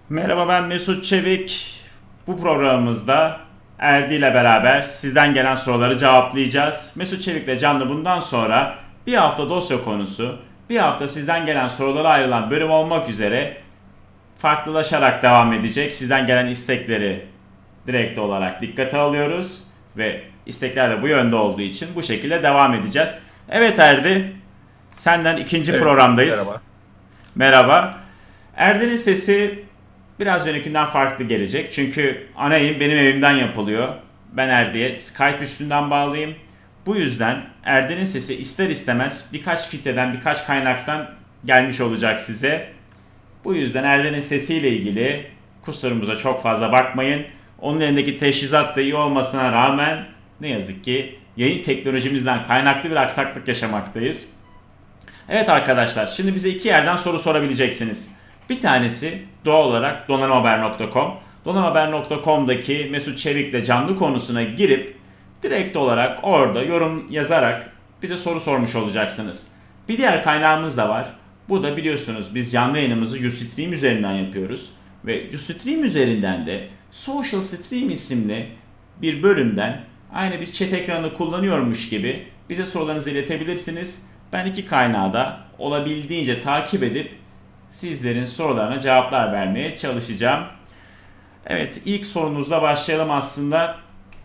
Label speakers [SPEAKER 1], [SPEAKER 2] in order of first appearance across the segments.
[SPEAKER 1] Merhaba, ben Mesut Çevik. Bu programımızda Erdi ile beraber sizden gelen soruları cevaplayacağız. Mesut Çevik'le canlı bundan sonra bir hafta dosya konusu, bir hafta sizden gelen sorulara ayrılan bölüm olmak üzere farklılaşarak devam edecek. Sizden gelen istekleri direkt olarak dikkate alıyoruz ve istekler de bu yönde olduğu için bu şekilde devam edeceğiz. Evet Erdi, senden ikinci
[SPEAKER 2] Evet,
[SPEAKER 1] programdayız.
[SPEAKER 2] merhaba.
[SPEAKER 1] Merhaba. Erdi'nin sesi biraz benimkinden farklı gelecek. Çünkü ana yayın benim evimden yapılıyor. Ben Erdi'ye Skype üstünden bağlıyım. Bu yüzden Erdi'nin sesi ister istemez birkaç filtreden, birkaç kaynaktan gelmiş olacak size. Bu yüzden Erdi'nin sesiyle ilgili kusurumuza çok fazla bakmayın. Onun elindeki teçhizat da iyi olmasına rağmen ne yazık ki yayın teknolojimizden kaynaklı bir aksaklık yaşamaktayız. Evet arkadaşlar, şimdi bize iki yerden soru sorabileceksiniz. Bir tanesi doğal olarak donanımhaber.com. Donanımhaber.com'daki Mesut Çevik'le canlı konusuna girip direkt olarak orada yorum yazarak bize soru sormuş olacaksınız. Bir diğer kaynağımız da var. Bu da biliyorsunuz biz canlı yayınımızı Ustream üzerinden yapıyoruz. Ve Ustream üzerinden de Social Stream isimli bir bölümden aynı bir chat ekranını kullanıyormuş gibi bize sorularınızı iletebilirsiniz. Ben iki kaynağı da olabildiğince takip edip sizlerin sorularına cevaplar vermeye çalışacağım. Evet, ilk sorunuzla başlayalım aslında.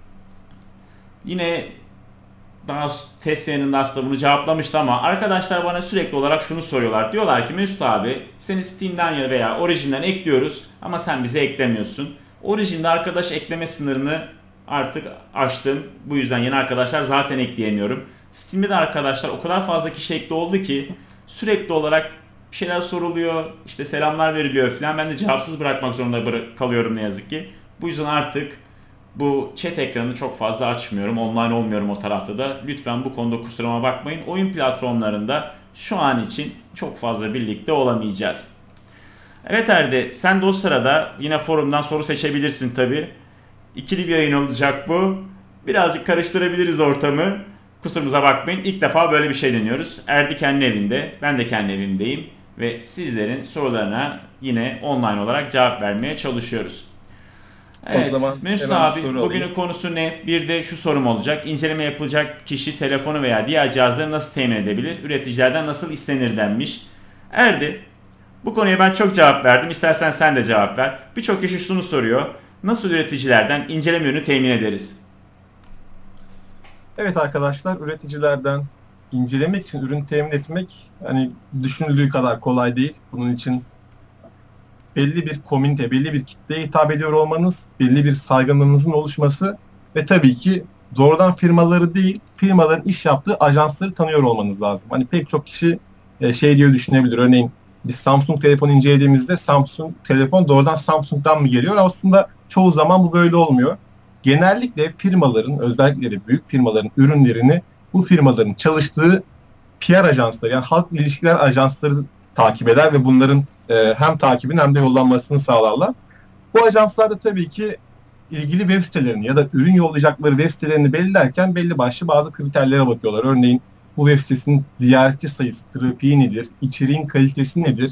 [SPEAKER 1] Yine daha test yayınında aslında bunu cevaplamıştı ama arkadaşlar bana sürekli olarak şunu soruyorlar. Diyorlar ki Mesut abi seni Steam'den ya veya Origin'den ekliyoruz ama sen bize eklemiyorsun. Origin'de arkadaş ekleme sınırını artık aştım. Bu yüzden yeni arkadaşlar zaten ekleyemiyorum. Steam'de de arkadaşlar o kadar fazla kişi ekli oldu ki sürekli olarak bir şeyler soruluyor, işte selamlar veriliyor falan. Ben de cevapsız bırakmak zorunda kalıyorum ne yazık ki. Bu yüzden artık bu chat ekranını çok fazla açmıyorum. Online olmuyorum o tarafta da. Lütfen bu konuda kusuruma bakmayın. Oyun platformlarında şu an için çok fazla birlikte olamayacağız. Evet Erdi, sen de o sırada yine forumdan soru seçebilirsin tabi. İkili bir yayın olacak bu. Birazcık karıştırabiliriz ortamı. Kusurumuza bakmayın. İlk defa böyle bir şey deniyoruz. Erdi kendi evinde, ben de kendi evimdeyim. Ve sizlerin sorularına yine online olarak cevap vermeye çalışıyoruz.
[SPEAKER 2] O
[SPEAKER 1] Evet,
[SPEAKER 2] zaman
[SPEAKER 1] Mesut
[SPEAKER 2] hemen bir
[SPEAKER 1] abi
[SPEAKER 2] soru
[SPEAKER 1] bugünün
[SPEAKER 2] alayım.
[SPEAKER 1] konusu ne? Bir de şu sorum olacak. İnceleme yapılacak kişi telefonu veya diğer cihazları nasıl temin edebilir? Üreticilerden nasıl istenir denmiş. Erdi, bu konuya ben çok cevap verdim. İstersen sen de cevap ver. Birçok kişi şunu soruyor. Nasıl üreticilerden inceleme ürünü temin ederiz?
[SPEAKER 2] Evet arkadaşlar, üreticilerden incelemek için ürün temin etmek hani düşünüldüğü kadar kolay değil. Bunun için belli bir komünite, belli bir kitleye hitap ediyor olmanız, belli bir saygınlığınızın oluşması ve tabii ki doğrudan firmaları değil, firmaların iş yaptığı ajansları tanıyor olmanız lazım. Hani pek çok kişi şey diye düşünebilir. Örneğin biz Samsung telefonu incelediğimizde Samsung telefon doğrudan Samsung'dan mı geliyor? Aslında çoğu zaman bu böyle olmuyor. Genellikle firmaların, özellikle de büyük firmaların ürünlerini bu firmaların çalıştığı PR ajansları yani halk ilişkiler ajansları takip eder ve bunların hem takibini hem de yollanmasını sağlarlar. Bu ajanslar da tabii ki ilgili web sitelerini ya da ürün yollayacakları web sitelerini belirlerken belli başlı bazı kriterlere bakıyorlar. Örneğin bu web sitesinin ziyaretçi sayısı, trafiği nedir, içeriğin kalitesi nedir,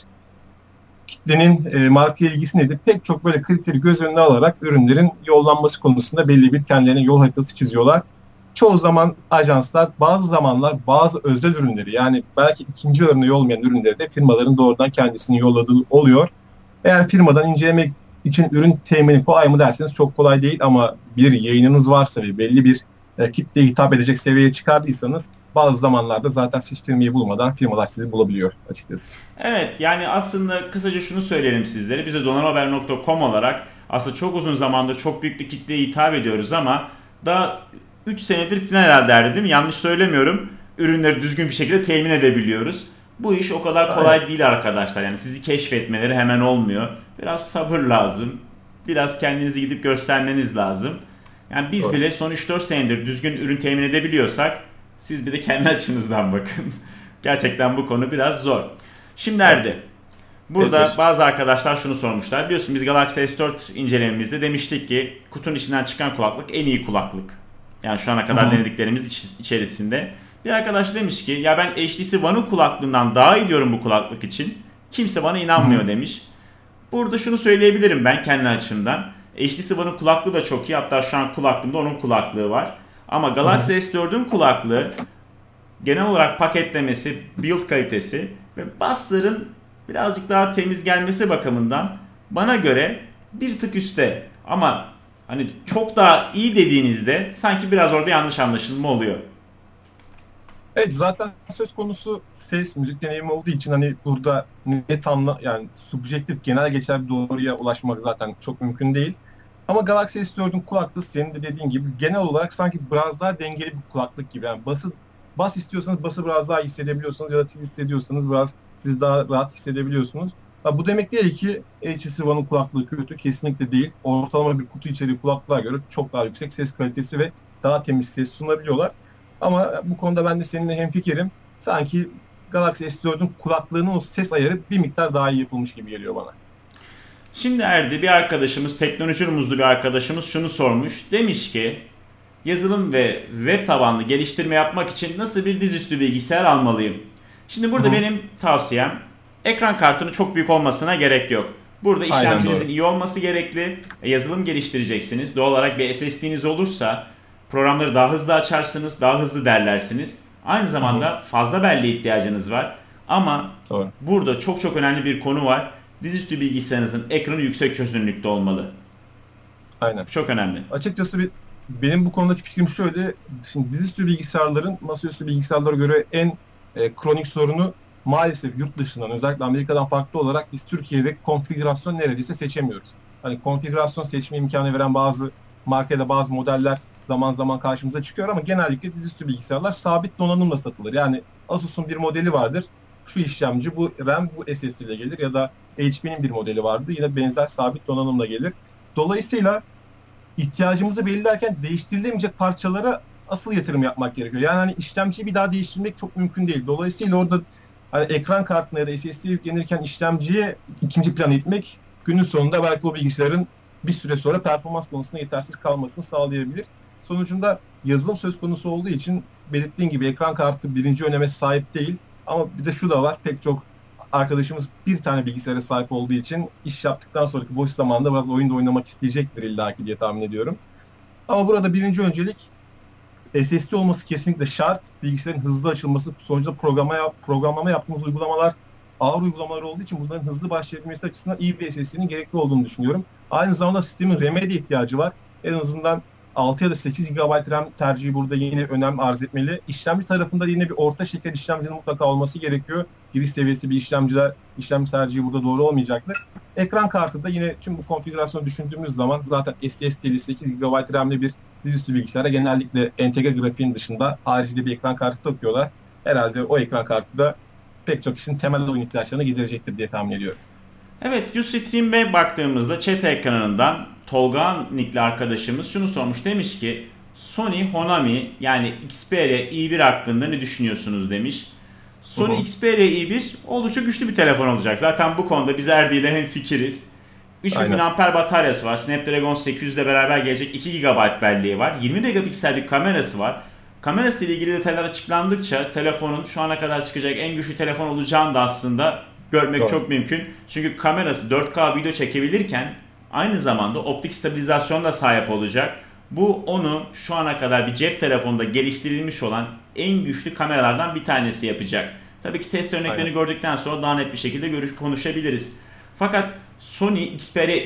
[SPEAKER 2] kitlenin marka ilgisi nedir? Pek çok böyle kriteri göz önüne alarak ürünlerin yollanması konusunda belli bir kendilerine yol haritası çiziyorlar. Çoğu zaman ajanslar bazı zamanlar bazı özel ürünleri yani belki ikinci örneği olmayan ürünleri de firmaların doğrudan kendisini yolladığı oluyor. Eğer firmadan incelemek için ürün temini kolay mı derseniz çok kolay değil ama bir yayınınız varsa ve belli bir kitleye hitap edecek seviyeye çıkardıysanız bazı zamanlarda zaten siz firmayı bulmadan firmalar sizi bulabiliyor açıkçası.
[SPEAKER 1] Evet, yani aslında kısaca şunu söyleyelim sizlere. Biz de donanımhaber.com olarak aslında çok uzun zamandır çok büyük bir kitleye hitap ediyoruz ama daha 3 senedir falan herhalde Erdi, değil mi? Yanlış söylemiyorum. Ürünleri düzgün bir şekilde temin edebiliyoruz. Bu iş o kadar
[SPEAKER 2] Aynen.
[SPEAKER 1] kolay değil arkadaşlar. Yani sizi keşfetmeleri hemen olmuyor. Biraz sabır lazım. Biraz kendinizi gidip göstermeniz lazım. Yani biz
[SPEAKER 2] Doğru.
[SPEAKER 1] bile son 3-4 senedir düzgün ürün temin edebiliyorsak siz bir de kendi açınızdan bakın. Gerçekten bu konu biraz zor. Şimdi
[SPEAKER 2] Evet.
[SPEAKER 1] Erdi,
[SPEAKER 2] Evet
[SPEAKER 1] burada
[SPEAKER 2] Mesut.
[SPEAKER 1] bazı arkadaşlar şunu sormuşlar. Biliyorsun biz Galaxy S4 incelememizde demiştik ki kutunun içinden çıkan kulaklık en iyi kulaklık. Yani şu ana
[SPEAKER 2] Hı
[SPEAKER 1] kadar
[SPEAKER 2] hı.
[SPEAKER 1] denediklerimiz içerisinde. Bir arkadaş demiş ki ya ben HTC One'un kulaklığından daha iyi diyorum bu kulaklık için. Kimse bana
[SPEAKER 2] Hı hı.
[SPEAKER 1] inanmıyor demiş. Burada şunu söyleyebilirim ben kendi açımdan. HTC One'ın kulaklığı da çok iyi. Hatta şu an kulaklığımda onun kulaklığı var. Ama Galaxy S4'ün kulaklığı genel olarak paketlemesi, build kalitesi ve bassların birazcık daha temiz gelmesi bakımından bana göre bir tık üstte. Ama hani çok daha iyi dediğinizde sanki biraz orada yanlış anlaşılma oluyor.
[SPEAKER 2] Evet, zaten söz konusu ses, müzik deneyimi olduğu için hani burada net yani subjektif, genel geçer bir doğruya ulaşmak zaten çok mümkün değil. Ama Galaxy S4'ün kulaklığı senin de dediğin gibi genel olarak sanki biraz daha dengeli bir kulaklık gibi. Yani bas istiyorsanız bası biraz daha hissedebiliyorsunuz ya da tiz hissediyorsanız biraz siz daha rahat hissedebiliyorsunuz. Ha, bu demek değil ki HTC One'ın kulaklığı kötü, kesinlikle değil. Ortalama bir kutu içeriği kulaklığa göre çok daha yüksek ses kalitesi ve daha temiz ses sunabiliyorlar. Ama bu konuda ben de seninle hemfikirim. Sanki Galaxy S4'ün kulaklığının o ses ayarı bir miktar daha iyi yapılmış gibi geliyor bana.
[SPEAKER 1] Şimdi Erdi bir arkadaşımız, teknoloji rumuzlu bir arkadaşımız şunu sormuş. Demiş ki yazılım ve web tabanlı geliştirme yapmak için nasıl bir dizüstü bilgisayar almalıyım? Şimdi burada benim tavsiyem ekran kartının çok büyük olmasına gerek yok. Burada işlemcinizin iyi olması gerekli. Yazılım geliştireceksiniz. Doğal olarak bir SSD'niz olursa programları daha hızlı açarsınız, daha hızlı derlersiniz. Aynı zamanda fazla belleğe ihtiyacınız var. Ama burada çok çok önemli bir konu var. Dizüstü bilgisayarınızın ekranı yüksek çözünürlükte olmalı.
[SPEAKER 2] Aynen.
[SPEAKER 1] Çok önemli.
[SPEAKER 2] Açıkçası benim bu konudaki fikrim şöyle. Şimdi dizüstü bilgisayarların masaüstü bilgisayarlara göre en kronik sorunu maalesef yurt dışından, özellikle Amerika'dan farklı olarak biz Türkiye'de konfigürasyon neredeyse seçemiyoruz. Hani konfigürasyon seçme imkanı veren bazı markada bazı modeller zaman zaman karşımıza çıkıyor ama genellikle dizüstü bilgisayarlar sabit donanımla satılır. Yani Asus'un bir modeli vardır. Şu işlemci, bu RAM, bu SSD ile gelir ya da HP'nin bir modeli vardı. Yine benzer sabit donanımla gelir. Dolayısıyla ihtiyacımızı belirlerken değiştirilemeyecek parçalara asıl yatırım yapmak gerekiyor. Yani hani işlemciyi bir daha değiştirmek çok mümkün değil. Dolayısıyla orada hani ekran kartına ya da SSD yüklenirken işlemciye ikinci plana itmek günün sonunda belki o bilgisayarın bir süre sonra performans konusunda yetersiz kalmasını sağlayabilir. Sonucunda yazılım söz konusu olduğu için belirttiğim gibi ekran kartı birinci öneme sahip değil. Ama bir de şu da var, pek çok arkadaşımız bir tane bilgisayara sahip olduğu için iş yaptıktan sonraki boş zamanda biraz oyunda oynamak isteyecektir illaki diye tahmin ediyorum. Ama burada birinci öncelik SSD olması kesinlikle şart. Bilgisayarın hızlı açılması, sonuçta programlama yaptığımız uygulamalar ağır uygulamalar olduğu için bunların hızlı başlayabilmesi açısından iyi bir SSD'nin gerekli olduğunu düşünüyorum. Aynı zamanda sistemin RAM'e de ihtiyacı var. En azından 6 ya da 8 GB RAM tercihi burada yine önem arz etmeli. İşlemci tarafında yine bir orta şeker işlemcinin mutlaka olması gerekiyor. Giriş seviyesi bir işlemci tercihi burada doğru olmayacaktır. Ekran kartı da yine tüm bu konfigürasyonu düşündüğümüz zaman zaten SSD'li 8 GB RAM'li bir dizüstü bilgisayara genellikle entegre grafiğin dışında haricinde bir ekran kartı takıyorlar. Herhalde o ekran kartı da pek çok kişinin temel oyun ihtiyaçlarını giderecektir diye tahmin ediyorum.
[SPEAKER 1] Evet, Ustream'e baktığımızda chat ekranından Tolga Nikli arkadaşımız şunu sormuş. Demiş ki Sony Honami yani Xperia i1 hakkında ne düşünüyorsunuz demiş. Sony Xperia i1 oldukça güçlü bir telefon olacak. Zaten bu konuda biz Erdi ile hemfikiriz. 3000 mAh bataryası var. Snapdragon 800 ile beraber gelecek 2 GB belleği var. 20 megapiksellik kamerası var. Kamerası ile ilgili detaylar açıklandıkça telefonun şu ana kadar çıkacak en güçlü telefon olacağını da aslında görmek çok mümkün. Çünkü kamerası 4K video çekebilirken aynı zamanda optik stabilizasyona da sahip olacak. Bu onu şu ana kadar bir cep telefonunda geliştirilmiş olan en güçlü kameralardan bir tanesi yapacak. Tabii ki test örneklerini gördükten sonra daha net bir şekilde konuşabiliriz. Fakat Sony Xperia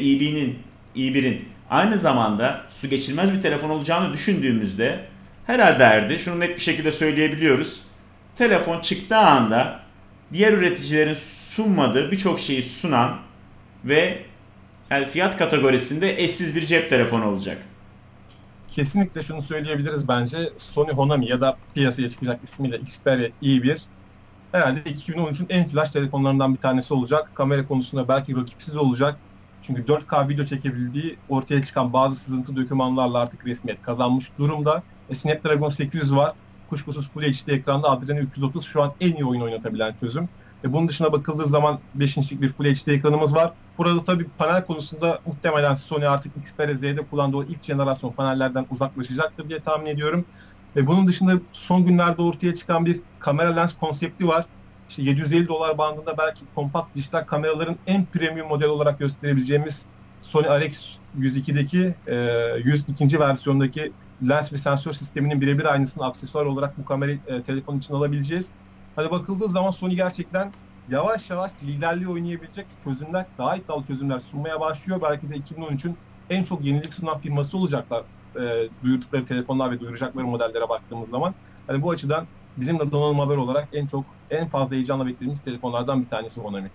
[SPEAKER 1] i1'in aynı zamanda su geçirmez bir telefon olacağını düşündüğümüzde herhalde Erdi şunu net bir şekilde söyleyebiliyoruz. Telefon çıktığı anda diğer üreticilerin sunmadığı birçok şeyi sunan ve yani fiyat kategorisinde eşsiz bir cep telefonu olacak.
[SPEAKER 2] Kesinlikle şunu söyleyebiliriz bence. Sony Honami ya da piyasaya çıkacak ismiyle Xperia i1 herhalde 2013'ün en flash telefonlarından bir tanesi olacak. Kamera konusunda belki rakipsiz olacak. Çünkü 4K video çekebildiği ortaya çıkan bazı sızıntı dokümanlarla artık resmiyet kazanmış durumda. Snapdragon 800 var. Kuşkusuz Full HD ekranda Adreno 330 şu an en iyi oyun oynatabilen çözüm. Bunun dışına bakıldığı zaman 5 inçlik bir Full HD ekranımız var. Burada tabii panel konusunda muhtemelen Sony artık Xperia Z'de kullandığı o ilk jenerasyon panellerden uzaklaşacaktır diye tahmin ediyorum. Ve bunun dışında son günlerde ortaya çıkan bir kamera lens konsepti var. işte $750 bandında belki kompakt dijital kameraların en premium model olarak gösterebileceğimiz Sony RX102'deki 102. versiyondaki lens ve sensör sisteminin birebir aynısını aksesuar olarak bu kamerayı telefon için alabileceğiz. Hani bakıldığı zaman Sony gerçekten yavaş yavaş liderliği oynayabilecek çözümler, daha iddialı çözümler sunmaya başlıyor. Belki de 2013'ün en çok yenilik sunan firması olacaklar duyurdukları telefonlar ve duyuracakları modellere baktığımız zaman. Hani bu açıdan bizim de donanım haber olarak en fazla heyecanla beklediğimiz telefonlardan bir tanesi Xiaomi.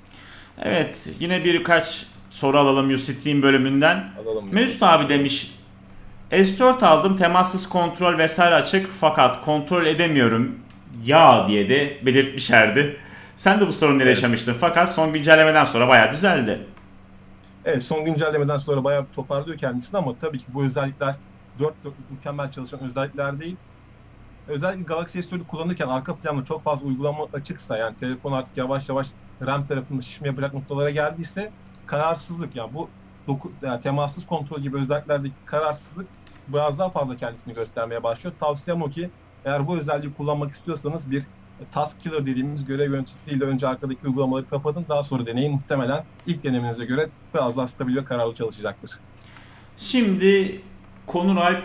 [SPEAKER 1] Evet, yine birkaç soru alalım Ustream bölümünden.
[SPEAKER 2] Alalım.
[SPEAKER 1] Mesut abi demiş, S4 aldım, temassız kontrol vesaire açık fakat kontrol edemiyorum ya diye de belirtmişlerdi. Sen de bu sorunları yaşamıştın fakat son güncellemeden sonra bayağı düzeldi.
[SPEAKER 2] Evet, son güncellemeden sonra bayağı toparlıyor kendisini ama tabii ki bu özellikler dört dörtlük mükemmel çalışan özellikler değil. Özellikle Galaxy S4'ü kullanırken arka planda çok fazla uygulama açıksa, yani telefon artık yavaş yavaş RAM tarafında şişmeye bırak noktalara geldiyse kararsızlık, yani bu yani temassız kontrol gibi özelliklerdeki kararsızlık biraz daha fazla kendisini göstermeye başlıyor. Tavsiyem o ki eğer bu özelliği kullanmak istiyorsanız bir task killer dediğimiz görev yöneticisiyle önce arkadaki uygulamaları kapatın. Daha sonra deneyin. Muhtemelen ilk denemenize göre biraz daha stabil ve kararlı çalışacaktır.
[SPEAKER 1] Şimdi Konur Alp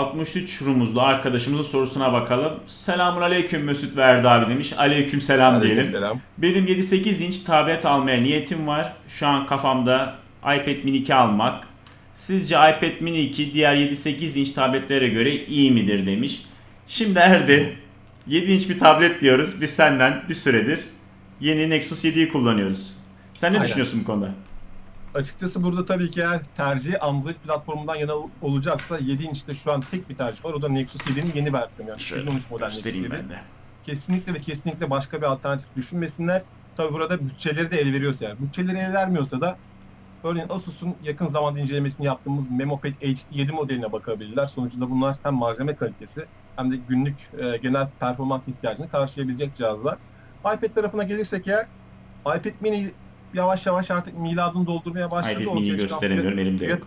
[SPEAKER 1] 63 rumuzlu arkadaşımızın sorusuna bakalım. Selamun aleyküm Mesut Verdi abi demiş. Aleyküm selam diyelim.
[SPEAKER 2] Selam.
[SPEAKER 1] Benim 7-8 inç tablet almaya niyetim var. Şu an kafamda iPad mini 2 almak. Sizce iPad mini 2 diğer 7-8 inç tabletlere göre iyi midir demiş. Şimdi Erdi 7 inç bir tablet diyoruz. Biz senden bir süredir yeni Nexus 7'yi kullanıyoruz. Sen ne
[SPEAKER 2] Aynen.
[SPEAKER 1] düşünüyorsun bu konuda?
[SPEAKER 2] Açıkçası burada tabii ki eğer tercih Android platformundan yana olacaksa 7 inçte şu an tek bir tercih var. O da Nexus 7'nin yeni versiyonu. Yani
[SPEAKER 1] Şöyle
[SPEAKER 2] 2013 model Nexus
[SPEAKER 1] göstereyim
[SPEAKER 2] 7.
[SPEAKER 1] ben de.
[SPEAKER 2] Kesinlikle ve kesinlikle başka bir alternatif düşünmesinler. Tabii burada bütçeleri de el veriyorsa, yani bütçeleri el vermiyorsa da örneğin Asus'un yakın zamanda incelemesini yaptığımız MemoPad HD 7 modeline bakabilirler. Sonucunda bunlar hem malzeme kalitesi hem de günlük genel performans ihtiyacını karşılayabilecek cihazlar. iPad tarafına gelirsek eğer, iPad mini yavaş yavaş artık miladını doldurmaya başladı.
[SPEAKER 1] iPad mini'yi gösteremiyorum, elimde yok.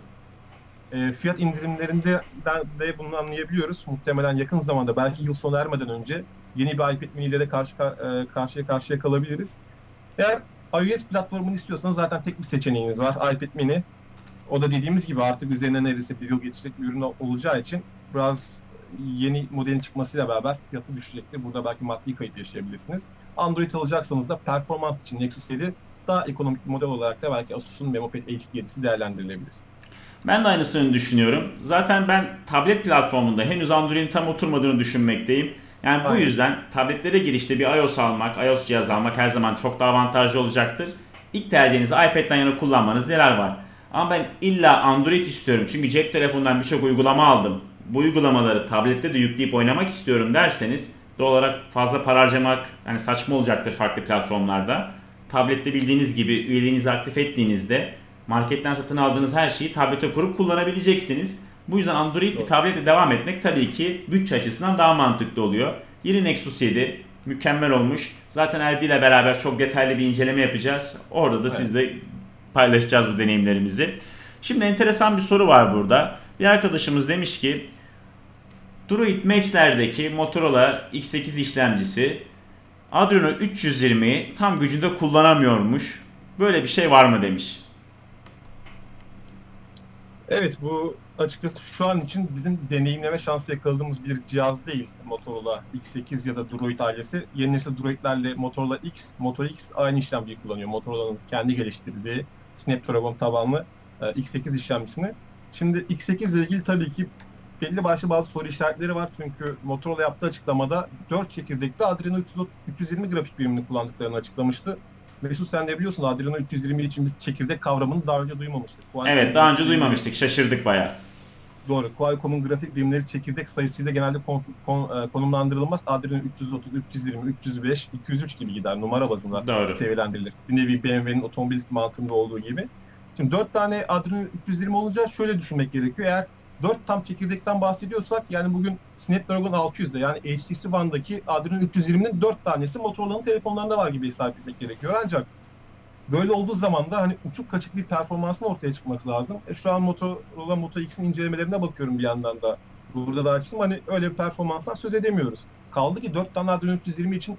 [SPEAKER 2] Fiyat indirimlerinde de bunu anlayabiliyoruz. Muhtemelen yakın zamanda, belki yıl sonu ermeden önce yeni bir iPad mini ile de karşıya karşıya kalabiliriz. Eğer iOS platformunu istiyorsanız zaten tek bir seçeneğiniz var, iPad mini. O da dediğimiz gibi artık üzerine neredeyse bir yıl geçecek bir ürün olacağı için biraz yeni modelin çıkmasıyla beraber fiyatı düşecektir. Burada belki maddi kayıp yaşayabilirsiniz. Android alacaksanız da performans için Nexus 7 daha ekonomik bir model olarak da belki Asus'un MemoPad HD 7'si değerlendirilebilir.
[SPEAKER 1] Ben de aynısını düşünüyorum. Zaten ben tablet platformunda henüz Android'in tam oturmadığını düşünmekteyim. Yani bu yüzden tabletlere girişte bir iOS almak, iOS cihaz almak her zaman çok daha avantajlı olacaktır. İlk tercihinizi iPad'den yana kullanmanız neler var? Ama ben illa Android istiyorum çünkü cep telefonundan birçok uygulama aldım. Bu uygulamaları tablette de yükleyip oynamak istiyorum derseniz doğal olarak fazla para harcamak yani saçma olacaktır farklı platformlarda. Tablette bildiğiniz gibi üyeliğinizi aktif ettiğinizde marketten satın aldığınız her şeyi tablete kurup kullanabileceksiniz. Bu yüzden Android bir tablete devam etmek tabii ki bütçe açısından daha mantıklı oluyor. Yeni Nexus 7 mükemmel olmuş. Zaten Erdi ile beraber çok detaylı bir inceleme yapacağız. Orada da sizle paylaşacağız bu deneyimlerimizi. Şimdi enteresan bir soru var burada. Bir arkadaşımız demiş ki Droid Max'lerdeki Motorola X8 işlemcisi Adreno 320'yi tam gücünde kullanamıyormuş. Böyle bir şey var mı demiş.
[SPEAKER 2] Evet, bu açıkçası şu an için bizim deneyimleme şansı yakaladığımız bir cihaz değil Motorola X8 ya da Droid ailesi. Yeni nesil Droid'lerle Motorola X, Moto X aynı işlemciyi kullanıyor. Motorola'nın kendi geliştirdiği Snapdragon tabanlı X8 işlemcisini. Şimdi X8 ile ilgili tabii ki belli başlı bazı soru işaretleri var. Çünkü Motorola yaptığı açıklamada 4 çekirdekli Adreno 320 grafik birimini kullandıklarını açıklamıştı. Mesut, sen de biliyorsun, Adreno 320 için biz çekirdek kavramını daha önce duymamıştık.
[SPEAKER 1] Evet, daha önce duymamıştık. Şaşırdık bayağı.
[SPEAKER 2] Doğru. Qualcomm'un grafik birimleri çekirdek sayısıyla genelde konumlandırılmaz. Adreno 330, 320, 305, 203 gibi gider. Numara bazında seviyelendirilir. Bir nevi BMW'nin otomobil mantığında olduğu gibi. Şimdi 4 tane Adreno 320 olunca şöyle düşünmek gerekiyor. Eğer 4 tam çekirdekten bahsediyorsak, yani bugün Snapdragon 600'de yani HTC One'daki Adreno 320'nin 4 tanesi Motorola'nın telefonlarında var gibi hesap etmek gerekiyor. Ancak böyle olduğu zaman da hani uçuk kaçık bir performansın ortaya çıkması lazım. Şu an Motorola Moto X'in incelemelerine bakıyorum bir yandan da. Burada da açtım, hani öyle bir performanstan söz edemiyoruz. Kaldı ki 4 tane Adreno 320 için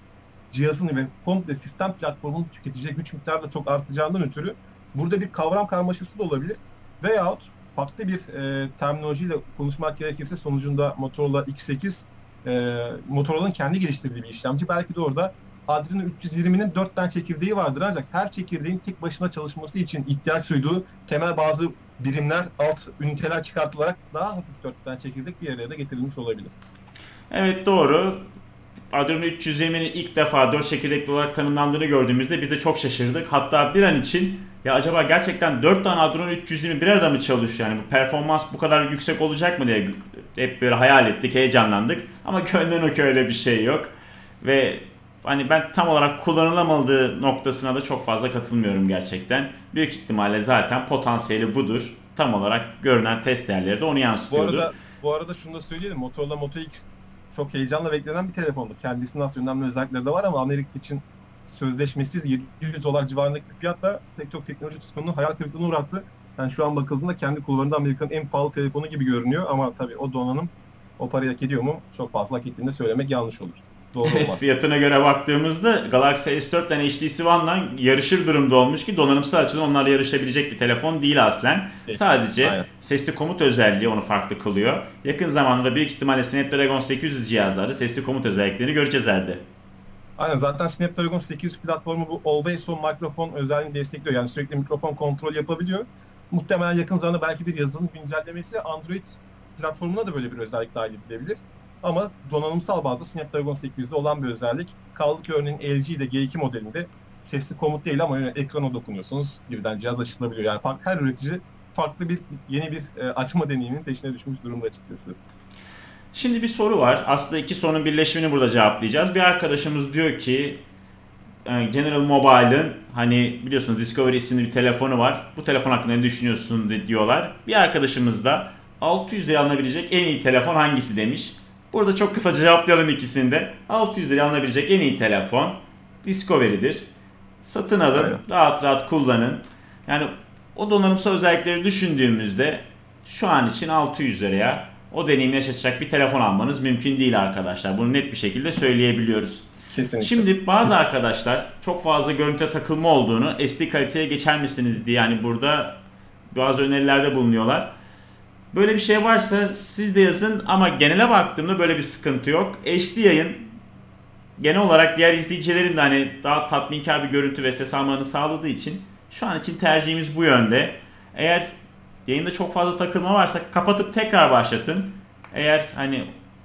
[SPEAKER 2] cihazını ve komple sistem platformunun tüketeceği güç miktarı da çok artacağından ötürü burada bir kavram karmaşası da olabilir. Veyahut farklı bir terminolojiyle konuşmak gerekirse sonucunda Motorola X8 Motorola'nın kendi geliştirdiği bir işlemci. Belki de orada Adreno 320'nin 4 tane çekirdeği vardır ancak her çekirdeğin tek başına çalışması için ihtiyaç duyduğu temel bazı birimler, alt üniteler çıkartılarak daha hafif 4 tane çekirdek bir araya da getirilmiş olabilir.
[SPEAKER 1] Evet, doğru. Adreno 320'nin ilk defa 4 çekirdekli olarak tanımlandığını gördüğümüzde biz de çok şaşırdık. Hatta bir an için ya acaba gerçekten 4 tane Adreno 320 bir arada mı çalışıyor? Yani bu performans bu kadar yüksek olacak mı diye hep böyle hayal ettik, heyecanlandık. Ama görünen o ki öyle bir şey yok. Ve hani ben tam olarak kullanılamadığı noktasına da çok fazla katılmıyorum gerçekten. Büyük ihtimalle zaten potansiyeli budur. Tam olarak görünen test değerleri de onu yansıtıyordur.
[SPEAKER 2] Bu arada şunu da söyleyelim. Motorola Moto X çok heyecanla beklenen bir telefondu. Kendisinin aslında önemli özellikleri de var ama Amerika için sözleşmesiz $700 civarındaki bir fiyatla pek çok teknoloji tutkununu hayal kırıklığına uğrattı. Yani şu an bakıldığında kendi kulvarında Amerika'nın en pahalı telefonu gibi görünüyor ama tabii o donanım o parayı hak ediyor mu? Çok fazla hak ettiğini söylemek yanlış olur. Doğru
[SPEAKER 1] Evet,
[SPEAKER 2] olmaz.
[SPEAKER 1] fiyatına göre baktığımızda Galaxy S4 ile HTC One'la yarışır durumda olmuş ki donanımsal açıdan onlarla yarışabilecek bir telefon değil aslen. Sadece
[SPEAKER 2] Aynen.
[SPEAKER 1] sesli komut özelliği onu farklı kılıyor. Yakın zamanda büyük ihtimalle Snapdragon 800 cihazlarda sesli komut özelliklerini göreceğiz herhalde.
[SPEAKER 2] Aynen, zaten Snapdragon 800 platformu bu Always On mikrofon özelliğini destekliyor. Yani sürekli mikrofon kontrol yapabiliyor. Muhtemelen yakın zamanda belki bir yazılım güncellemesiyle Android platformuna da böyle bir özellik dahil edilebilir. Ama donanımsal bazda Snapdragon 800'de olan bir özellik. Kaldı ki örneğin LG'de G2 modelinde sesli komut değil ama ekrana dokunuyorsunuz. Birden cihaz açılabiliyor. Yani her üretici farklı yeni bir açma deneyiminin peşine düşmüş durumda açıkçası.
[SPEAKER 1] Şimdi bir soru var. Aslında iki sorunun birleşimini burada cevaplayacağız. Bir arkadaşımız diyor ki General Mobile'ın hani biliyorsunuz Discovery isimli bir telefonu var. Bu telefon hakkında ne düşünüyorsun diyorlar. Bir arkadaşımız da 600 liraya alınabilecek en iyi telefon hangisi demiş. Burada çok kısaca cevaplayalım ikisini de. 600 liraya alınabilecek en iyi telefon Discovery'dir. Satın alın,
[SPEAKER 2] Aynen.
[SPEAKER 1] rahat rahat kullanın. Yani o donanımsal özellikleri düşündüğümüzde şu an için 600 liraya o deneyimi yaşatacak bir telefon almanız mümkün değil arkadaşlar. Bunu net bir şekilde söyleyebiliyoruz.
[SPEAKER 2] Kesinlikle.
[SPEAKER 1] Şimdi bazı arkadaşlar çok fazla görüntü takılma olduğunu SD kaliteye geçer misiniz diye yani burada bazı önerilerde bulunuyorlar. Böyle bir şey varsa siz de yazın ama genele baktığımda böyle bir sıkıntı yok. HD yayın genel olarak diğer izleyicilerin de hani daha tatminkar bir görüntü ve ses almalarını sağladığı için şu an için tercihimiz bu yönde. Eğer yayında çok fazla takılma varsa kapatıp tekrar başlatın. Eğer hani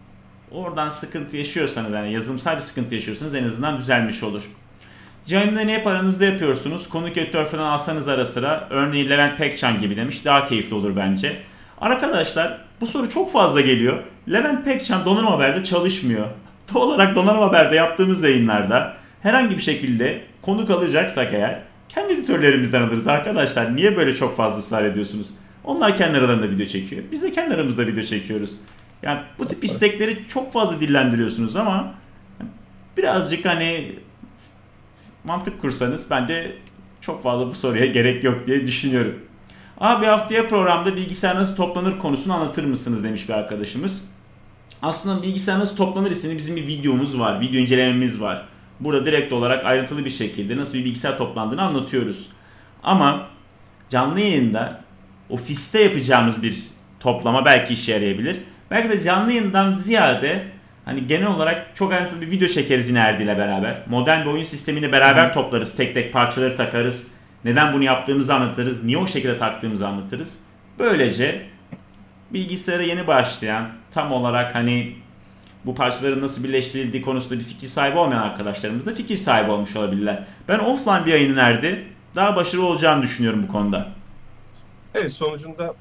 [SPEAKER 1] oradan sıkıntı yaşıyorsanız yani yazılımsal bir sıkıntı yaşıyorsanız en azından düzelmiş olur. Yayında ne hep aranızda yapıyorsunuz. Konuk editör falan alsanız ara sıra. Örneğin Levent Pekcan gibi demiş. Daha keyifli olur bence. Arkadaşlar bu soru çok fazla geliyor. Levent Pekcan Donanım Haber'de çalışmıyor. Doğal olarak Donanım Haber'de yaptığımız yayınlarda herhangi bir şekilde konuk alacaksak eğer kendi editörlerimizden alırız arkadaşlar. Niye böyle çok fazla ısrar ediyorsunuz? Onlar kendi aralarında video çekiyor. Biz de kendi aramızda video çekiyoruz. Yani bu tip istekleri çok fazla dillendiriyorsunuz ama birazcık hani mantık kursanız bence çok fazla bu soruya gerek yok diye düşünüyorum. Abi haftaya programda bilgisayar nasıl toplanır konusunu anlatır mısınız demiş bir arkadaşımız. Aslında bilgisayar nasıl toplanır isimli bizim bir videomuz var. Video incelememiz var. Burada direkt olarak ayrıntılı bir şekilde nasıl bir bilgisayar toplandığını anlatıyoruz. Ama canlı yayında ofiste yapacağımız bir toplama belki işe yarayabilir. Belki de canlı yayından ziyade hani genel olarak çok ayrıntılı bir video çekeriz yine Erdi ile beraber. Modern bir oyun sistemini beraber toplarız. Tek tek parçaları takarız. Neden bunu yaptığımızı anlatırız. Niye o şekilde taktığımızı anlatırız. Böylece bilgisayara yeni başlayan tam olarak hani bu parçaların nasıl birleştirildiği konusunda bir fikir sahibi olmayan arkadaşlarımız da fikir sahibi olmuş olabilirler. Ben offline bir yayının Erdi daha başarılı olacağını düşünüyorum bu konuda.
[SPEAKER 2] Evet, sonucunda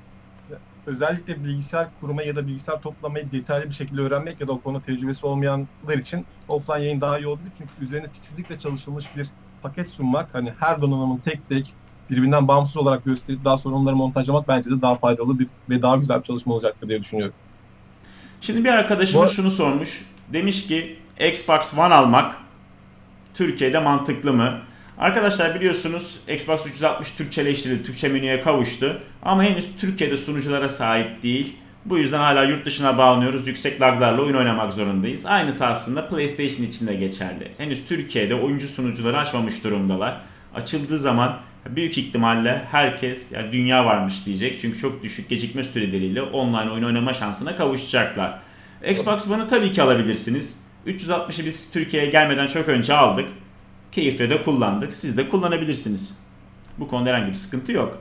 [SPEAKER 2] özellikle bilgisayar kurma ya da bilgisayar toplamayı detaylı bir şekilde öğrenmek ya da o konuda tecrübesi olmayanlar için offline yayın daha iyi olabilir. Çünkü üzerine titizlikle çalışılmış bir paket sunmak, hani her donanımın tek tek birbirinden bağımsız olarak gösterip daha sonra onları montajlamak bence de daha faydalı ve daha güzel bir çalışma olacaktır diye düşünüyorum.
[SPEAKER 1] Şimdi bir arkadaşımız şunu sormuş. Demiş ki Xbox One almak Türkiye'de mantıklı mı? Arkadaşlar biliyorsunuz Xbox 360 Türkçeleştirildi, Türkçe menüye kavuştu. Ama henüz Türkiye'de sunuculara sahip değil. Bu yüzden hala yurt dışına bağlanıyoruz. Yüksek laglarla oyun oynamak zorundayız. Aynısı aslında PlayStation için de geçerli. Henüz Türkiye'de oyuncu sunucuları açmamış durumdalar. Açıldığı zaman büyük ihtimalle herkes ya dünya varmış diyecek. Çünkü çok düşük gecikme süreleriyle online oyun oynama şansına kavuşacaklar. Xbox One'ı tabii ki alabilirsiniz. 360'ı biz Türkiye'ye gelmeden çok önce aldık. Keyifle de kullandık. Siz de kullanabilirsiniz. Bu konuda herhangi bir sıkıntı yok.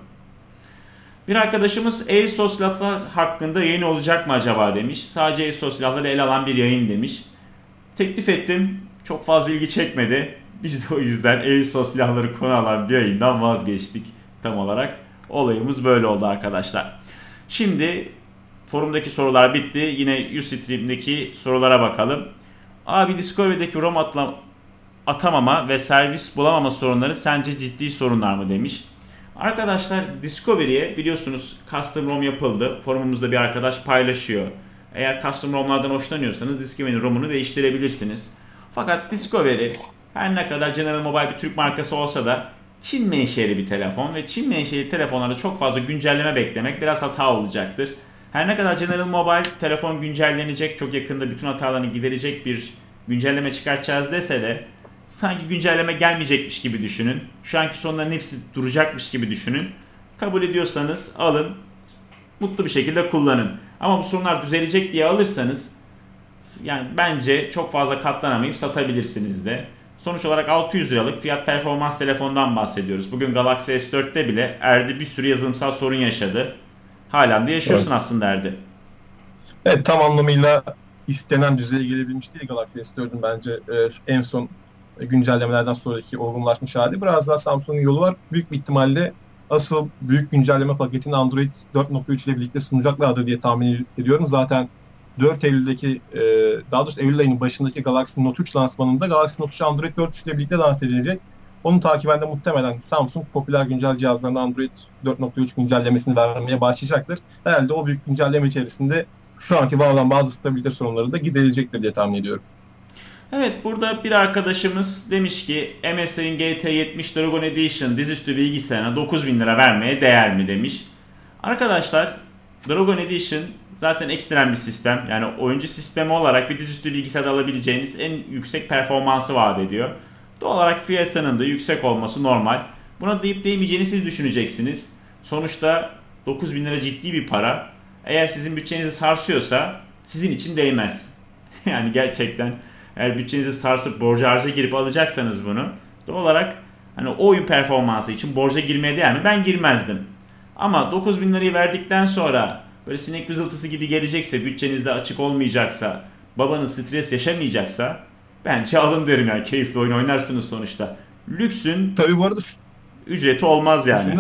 [SPEAKER 1] Bir arkadaşımız Airsoft silahlar hakkında yayın olacak mı acaba demiş. Sadece Airsoft silahları ele alan bir yayın demiş. Teklif ettim. Çok fazla ilgi çekmedi. Biz de o yüzden Airsoft silahları konu alan bir yayından vazgeçtik. Tam olarak olayımız böyle oldu arkadaşlar. Şimdi forumdaki sorular bitti. Yine Ustream'deki sorulara bakalım. Abi Discovery'deki ROM atamama ve servis bulamama sorunları sence ciddi sorunlar mı demiş. Arkadaşlar Discovery'ye biliyorsunuz custom ROM yapıldı. Forumumuzda bir arkadaş paylaşıyor. Eğer custom ROM'lardan hoşlanıyorsanız Discovery'nin ROM'unu değiştirebilirsiniz. Fakat Discovery her ne kadar General Mobile bir Türk markası olsa da Çin menşeli bir telefon ve Çin menşeli telefonlarda çok fazla güncelleme beklemek biraz hata olacaktır. Her ne kadar General Mobile telefon güncellenecek, çok yakında bütün hatalarını giderecek bir güncelleme çıkartacağız dese de sanki güncelleme gelmeyecekmiş gibi düşünün. Şu anki sorunların hepsi duracakmış gibi düşünün. Kabul ediyorsanız alın, mutlu bir şekilde kullanın. Ama bu sorunlar düzelecek diye alırsanız yani bence çok fazla katlanamayıp satabilirsiniz de. Sonuç olarak 600 liralık fiyat performans telefondan bahsediyoruz. Bugün Galaxy S4'te bile Erdi bir sürü yazılımsal sorun yaşadı. Halen de yaşıyorsun evet. Aslında Erdi.
[SPEAKER 2] Evet, tam anlamıyla istenen düzeye gelebilmiş değil Galaxy S4'ün bence en son güncellemelerden sonraki olgunlaşmış hali. Biraz daha Samsung'un yolu var. Büyük bir ihtimalle asıl büyük güncelleme paketini Android 4.3 ile birlikte sunacaklardır diye tahmin ediyorum. Zaten 4 Eylül'deki, daha doğrusu Eylül ayının başındaki Galaxy Note 3 lansmanında Galaxy Note 3 Android 4.3 ile birlikte dans edilecek. Onun takiben de muhtemelen Samsung popüler güncel cihazlarına Android 4.3 güncellemesini vermeye başlayacaktır. Herhalde o büyük güncelleme içerisinde şu anki var olan bazı stabilite sorunları da giderilecektir diye tahmin ediyorum.
[SPEAKER 1] Evet, burada bir arkadaşımız demiş ki MSI'nin GT70 Dragon Edition dizüstü bilgisayarına 9.000 lira vermeye değer mi demiş. Arkadaşlar Dragon Edition zaten ekstrem bir sistem. Yani oyuncu sistemi olarak bir dizüstü bilgisayarda alabileceğiniz en yüksek performansı vaat ediyor. Doğal olarak fiyatının da yüksek olması normal. Buna deyip değmeyeceğini siz düşüneceksiniz. Sonuçta 9.000 lira ciddi bir para. Eğer sizin bütçenizi sarsıyorsa sizin için değmez. Yani gerçekten eğer bütçenizi sarsıp borca harca girip alacaksanız bunu doğal olarak hani o oyun performansı için borca girmeye değer mi? Ben girmezdim. Ama 9.000 lirayı verdikten sonra böyle sinek vızıltısı gibi gelecekse, bütçenizde açık olmayacaksa, babanız stres yaşamayacaksa bence alın derim yani. Keyifli oyun oynarsınız sonuçta. Lüksün
[SPEAKER 2] tabii bu arada
[SPEAKER 1] ücreti olmaz yani.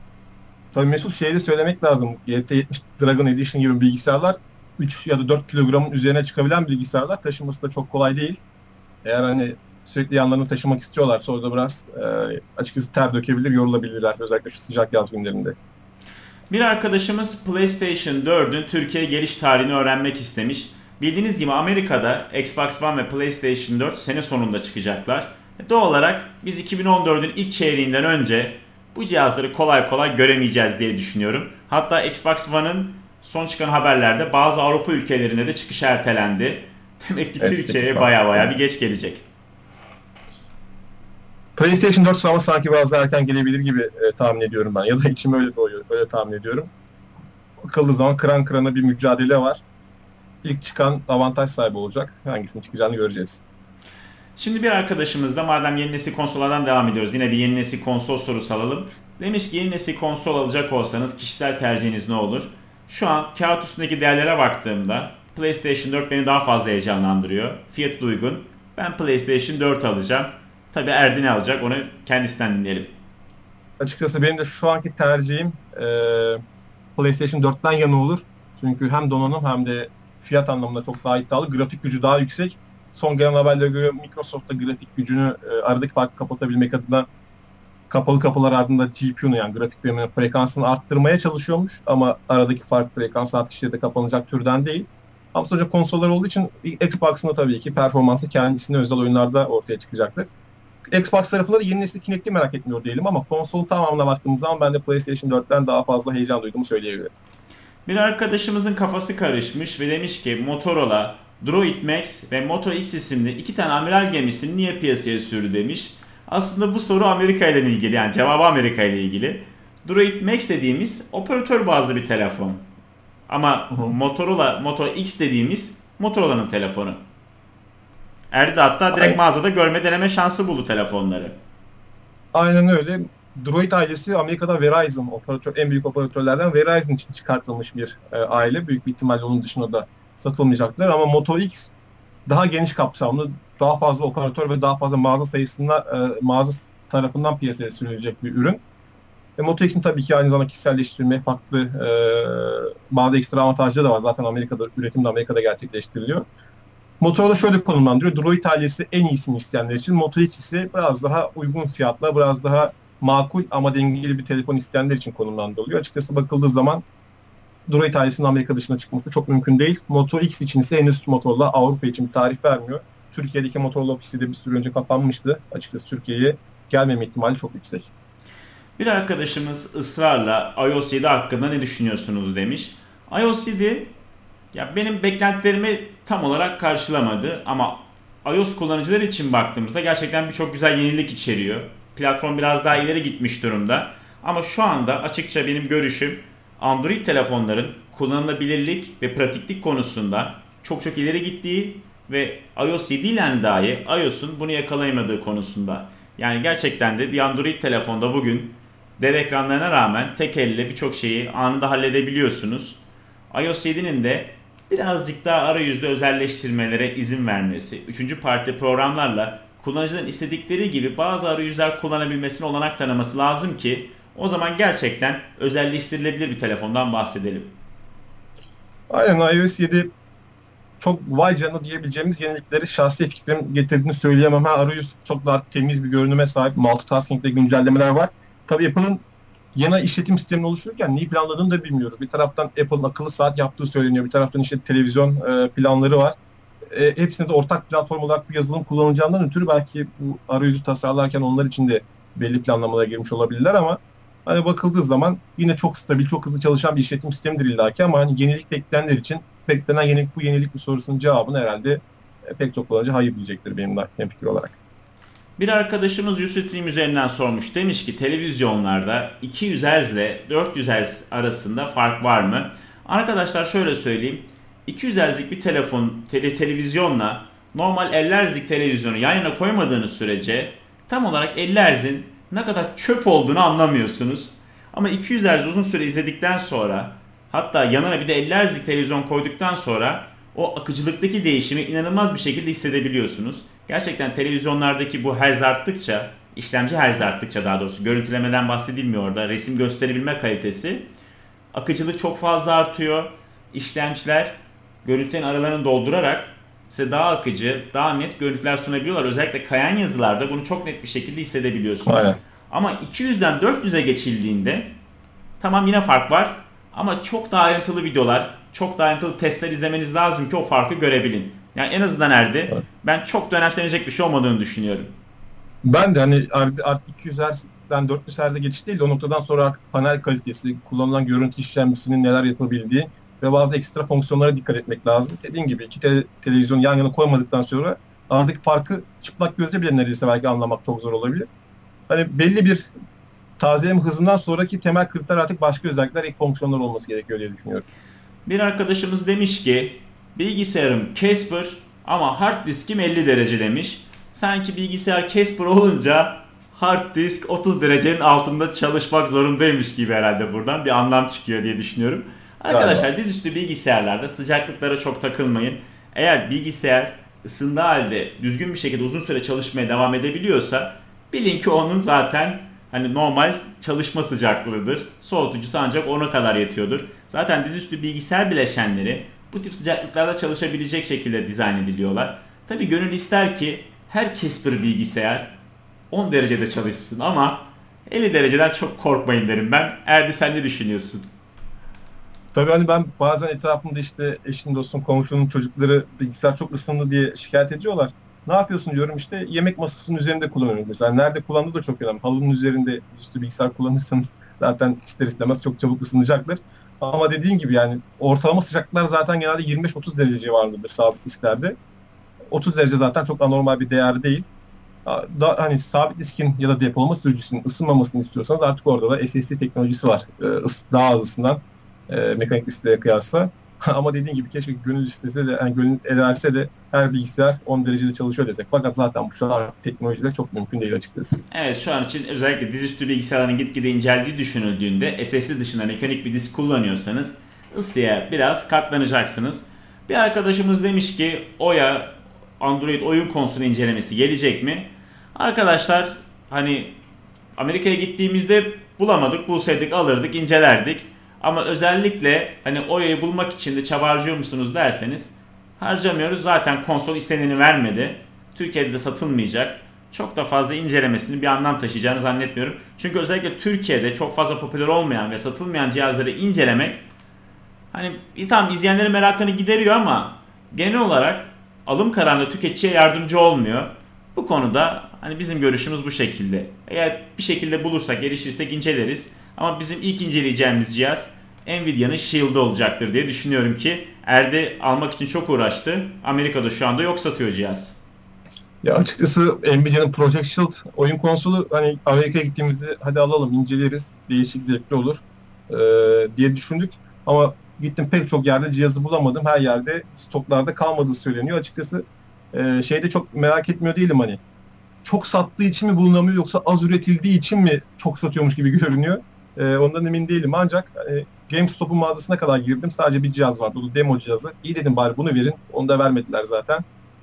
[SPEAKER 2] Tabii Mesut şeyi söylemek lazım. GT70 Dragon Edition gibi bilgisayarlar 3 ya da 4 kilogramın üzerine çıkabilen bilgisayarlar. Taşıması da çok kolay değil. Eğer hani sürekli yanlarını taşımak istiyorlarsa orada biraz açıkçası ter dökebilir, yorulabilirler. Özellikle şu sıcak yaz günlerinde.
[SPEAKER 1] Bir arkadaşımız PlayStation 4'ün Türkiye geliş tarihini öğrenmek istemiş. Bildiğiniz gibi Amerika'da Xbox One ve PlayStation 4 sene sonunda çıkacaklar. Doğal olarak biz 2014'ün ilk çeyreğinden önce bu cihazları kolay kolay göremeyeceğiz diye düşünüyorum. Hatta Xbox One'ın son çıkan haberlerde bazı Avrupa ülkelerine de çıkışı ertelendi. Demek ki evet, Türkiye'ye baya bir geç gelecek.
[SPEAKER 2] PlayStation 4 ama sanki biraz daha erken gelebilir gibi tahmin ediyorum ben. Ya da içim öyle doğuyor, öyle tahmin ediyorum. Bakıldığı zaman kıran kırana bir mücadele var. İlk çıkan avantaj sahibi olacak. Hangisinin çıkacağını göreceğiz.
[SPEAKER 1] Şimdi bir arkadaşımız da madem yeni nesil konsollardan devam ediyoruz. Yine bir yeni nesil konsol sorusu alalım. Demiş ki yeni nesil konsol alacak olsanız kişisel tercihiniz ne olur? Şu an kağıt üstündeki değerlere baktığımda PlayStation 4 beni daha fazla heyecanlandırıyor. Fiyatı da uygun. Ben PlayStation 4 alacağım. Tabii Erdi ne alacak onu kendisinden dinleyelim.
[SPEAKER 2] Açıkçası benim de şu anki tercihim PlayStation 4'ten yana olur. Çünkü hem donanım hem de fiyat anlamında çok daha iddialı. Grafik gücü daha yüksek. Son gelen haberlere göre Microsoft da grafik gücünü aradaki farkı kapatabilmek adına kapalı kapılar ardında GPU'nu yani grafik veriminin frekansını arttırmaya çalışıyormuş. Ama aradaki fark frekans artışıyla da kapanacak türden değil. Ama sonuçta konsollar olduğu için Xbox'ın da tabii ki performansı kendisine özel oyunlarda ortaya çıkacaktır. Xbox tarafında da yeni nesil Kinect'i merak etmiyor değilim ama konsolun tamamına baktığımız zaman ben de PlayStation 4'ten daha fazla heyecan duyduğumu söyleyebilirim.
[SPEAKER 1] Bir arkadaşımızın kafası karışmış ve demiş ki Motorola, Droid Max ve Moto X isimli iki tane amiral gemisini niye piyasaya sürdü demiş. Aslında bu soru Amerika ile ilgili, yani cevabı Amerika ile ilgili. Droid Max dediğimiz operatör bazlı bir telefon. Ama Motorola Moto X dediğimiz Motorola'nın telefonu. Erdi hatta direkt mağazada görme deneme şansı buldu telefonları.
[SPEAKER 2] Aynen öyle. Droid ailesi Amerika'da Verizon en büyük operatörlerden Verizon için çıkartılmış bir aile. Büyük bir ihtimalle onun dışında da satılmayacaklar. Ama Moto X daha geniş kapsamlı, daha fazla operatör ve daha fazla mağaza tarafından piyasaya sürülecek bir ürün. Moto X'in tabii ki aynı zamanda kişiselleştirme, farklı bazı ekstra avantajları da var. Zaten üretim de Amerika'da gerçekleştiriliyor. Motorola şöyle konumlandırıyor. Droid ailesi en iyisini isteyenler için. Moto X ise biraz daha uygun fiyatla, biraz daha makul ama dengeli bir telefon isteyenler için konumlandırılıyor. Açıkçası bakıldığı zaman Droid ailesinin Amerika dışına çıkması çok mümkün değil. Moto X için ise henüz Motorola Avrupa için bir tarih vermiyor. Türkiye'deki Motorola ofisi de bir süre önce kapanmıştı. Açıkçası Türkiye'ye gelmeme ihtimali çok yüksek.
[SPEAKER 1] Bir arkadaşımız ısrarla iOS 7 hakkında ne düşünüyorsunuz demiş. iOS 7 ya benim beklentilerimi tam olarak karşılamadı ama iOS kullanıcıları için baktığımızda gerçekten birçok güzel yenilik içeriyor. Platform biraz daha ileri gitmiş durumda. Ama şu anda açıkça benim görüşüm Android telefonların kullanılabilirlik ve pratiklik konusunda çok ileri gittiği ve iOS 7 ile dahi iOS'un bunu yakalayamadığı konusunda. Yani gerçekten de bir Android telefonda bugün dev ekranlarına rağmen tek elle birçok şeyi anında halledebiliyorsunuz. iOS 7'nin de birazcık daha arayüzde özelleştirmelere izin vermesi, üçüncü parti programlarla kullanıcıların istedikleri gibi bazı arayüzler kullanabilmesine olanak tanıması lazım ki o zaman gerçekten özelleştirilebilir bir telefondan bahsedelim.
[SPEAKER 2] Aynen, iOS 7 çok vay canına diyebileceğimiz yenilikleri şahsi fikrim getirdiğini söyleyemem. Arayüz çok daha temiz bir görünüme sahip. Multitasking'de güncellemeler var. Tabii Apple'ın yeni işletim sistemini oluştururken neyi planladığını da bilmiyoruz. Bir taraftan Apple'ın akıllı saat yaptığı söyleniyor. Bir taraftan işte televizyon planları var. Hepsinde de ortak platform olarak bir yazılım kullanılacağından ötürü belki bu arayüzü tasarlarken onlar için de belli planlamalara girmiş olabilirler ama hani bakıldığı zaman yine çok stabil, çok hızlı çalışan bir işletim sistemidir illaki ama hani yenilik bekleyenler için beklenen yenilik bu yenilik mi sorusunun cevabını herhalde pek çok kullanıcı hayır diyecektir benimle hemfikir olarak.
[SPEAKER 1] Bir arkadaşımız Ustream üzerinden sormuş. Demiş ki televizyonlarda 200 Hz ile 400 Hz arasında fark var mı? Arkadaşlar şöyle söyleyeyim. 200 Hz'lik bir televizyonla normal 50 Hz'lik televizyonu yan yana koymadığınız sürece tam olarak 50 Hz'in ne kadar çöp olduğunu anlamıyorsunuz. Ama 200 Hz uzun süre izledikten sonra, hatta yanına bir de 50 Hz'lik televizyon koyduktan sonra o akıcılıktaki değişimi inanılmaz bir şekilde hissedebiliyorsunuz. Gerçekten televizyonlardaki bu herz arttıkça, işlemci herz arttıkça daha doğrusu, görüntülemeden bahsedilmiyor orada, resim gösterebilme kalitesi, akıcılık çok fazla artıyor. İşlemciler görüntülerin aralarını doldurarak size daha akıcı, daha net görüntüler sunabiliyorlar. Özellikle kayan yazılarda bunu çok net bir şekilde hissedebiliyorsunuz.
[SPEAKER 2] Aynen.
[SPEAKER 1] Ama 200'den 400'e geçildiğinde tamam yine fark var ama çok daha ayrıntılı videolar, çok daha ayrıntılı testler izlemeniz lazım ki o farkı görebilin. Yani en azından Erdi, evet. Ben çok da önemsenecek bir şey olmadığını düşünüyorum.
[SPEAKER 2] Ben de hani artık 200 Hz'den 400 Hz'e geçiş değil de o noktadan sonra artık panel kalitesi, kullanılan görüntü işlemcisinin neler yapabildiği ve bazı ekstra fonksiyonlara dikkat etmek lazım. Dediğim gibi iki televizyon yan yana koymadıktan sonra aradaki farkı çıplak gözle bile neredeyse belki anlamak çok zor olabilir. Hani belli bir tazeleme hızından sonraki temel kriter artık başka özellikler, ek fonksiyonlar olması gerekiyor diye düşünüyorum.
[SPEAKER 1] Bir arkadaşımız demiş ki bilgisayarım Casper ama hard diskim 50 derece demiş. Sanki bilgisayar Casper olunca hard disk 30 derecenin altında çalışmak zorundaymış gibi herhalde buradan bir anlam çıkıyor diye düşünüyorum. Arkadaşlar dizüstü bilgisayarlarda sıcaklıklara çok takılmayın. Eğer bilgisayar ısındığı halde düzgün bir şekilde uzun süre çalışmaya devam edebiliyorsa bilin ki onun zaten hani normal çalışma sıcaklığıdır. Soğutucusu ancak ona kadar yetiyordur. Zaten dizüstü bilgisayar bileşenleri bu tip sıcaklıklarda çalışabilecek şekilde dizayn ediliyorlar. Tabii gönül ister ki her Casper bilgisayar 10 derecede çalışsın ama 50 dereceden çok korkmayın derim ben. Erdi sen ne düşünüyorsun?
[SPEAKER 2] Tabii hani ben bazen etrafımda işte eşim, dostum, komşunun çocukları bilgisayar çok ısındı diye şikayet ediyorlar. Ne yapıyorsun diyorum, işte yemek masasının üzerinde kullanıyorum mesela. Nerede kullandığı da çok önemli. Halının üzerinde dizüstü bilgisayar kullanırsanız zaten ister istemez çok çabuk ısınacaktır. Ama dediğin gibi yani ortalama sıcaklıklar zaten genelde 25-30 derece civarındadır sabit disklerde. 30 derece zaten çok anormal bir değer değil. Hani sabit diskin ya da depolama sürücüsünün ısınmamasını istiyorsanız artık orada da SSD teknolojisi var. Daha az ısınan mekanik disklere kıyasla. Ama dediğin gibi keşke gönül istese de, yani gönül el verse de her bilgisayar 10 derecede çalışıyor desek. Fakat zaten bu şu an teknolojide çok mümkün değil açıkçası.
[SPEAKER 1] Evet, şu an için özellikle dizüstü bilgisayarların gitgide inceldiği düşünüldüğünde SSD dışında mekanik bir disk kullanıyorsanız ısıya biraz katlanacaksınız. Bir arkadaşımız demiş ki Oya Android oyun konsolu incelemesi gelecek mi? Arkadaşlar hani Amerika'ya gittiğimizde bulamadık, bulsaydık alırdık, incelerdik. Ama özellikle hani Oya'yı bulmak için de çaba harcıyor musunuz derseniz harcamıyoruz. Zaten konsol isteneni vermedi. Türkiye'de de satılmayacak. Çok da fazla incelemesini bir anlam taşıyacağını zannetmiyorum. Çünkü özellikle Türkiye'de çok fazla popüler olmayan ve satılmayan cihazları incelemek hani tam izleyenlerin merakını gideriyor ama genel olarak alım kararında tüketiciye yardımcı olmuyor. Bu konuda hani bizim görüşümüz bu şekilde. Eğer bir şekilde bulursak, erişirsek inceleriz. Ama bizim ilk inceleyeceğimiz cihaz Nvidia'nın Shield'ı olacaktır diye düşünüyorum ki Erdi almak için çok uğraştı. Amerika'da şu anda yok satıyor cihaz.
[SPEAKER 2] Ya açıkçası Nvidia'nın Project Shield oyun konsolu hani Amerika'ya gittiğimizde hadi alalım inceleriz değişik zevkli olur diye düşündük. Ama gittim pek çok yerde cihazı bulamadım. Her yerde stoklarda kalmadığı söyleniyor. Açıkçası şeyde çok merak etmiyor değilim hani. Çok sattığı için mi bulunamıyor yoksa az üretildiği için mi çok satıyormuş gibi görünüyor. Ondan emin değilim. Ancak GameStop'un mağazasına kadar girdim. Sadece bir cihaz vardı. O da demo cihazı. İyi dedim bari bunu verin. Onu da vermediler zaten.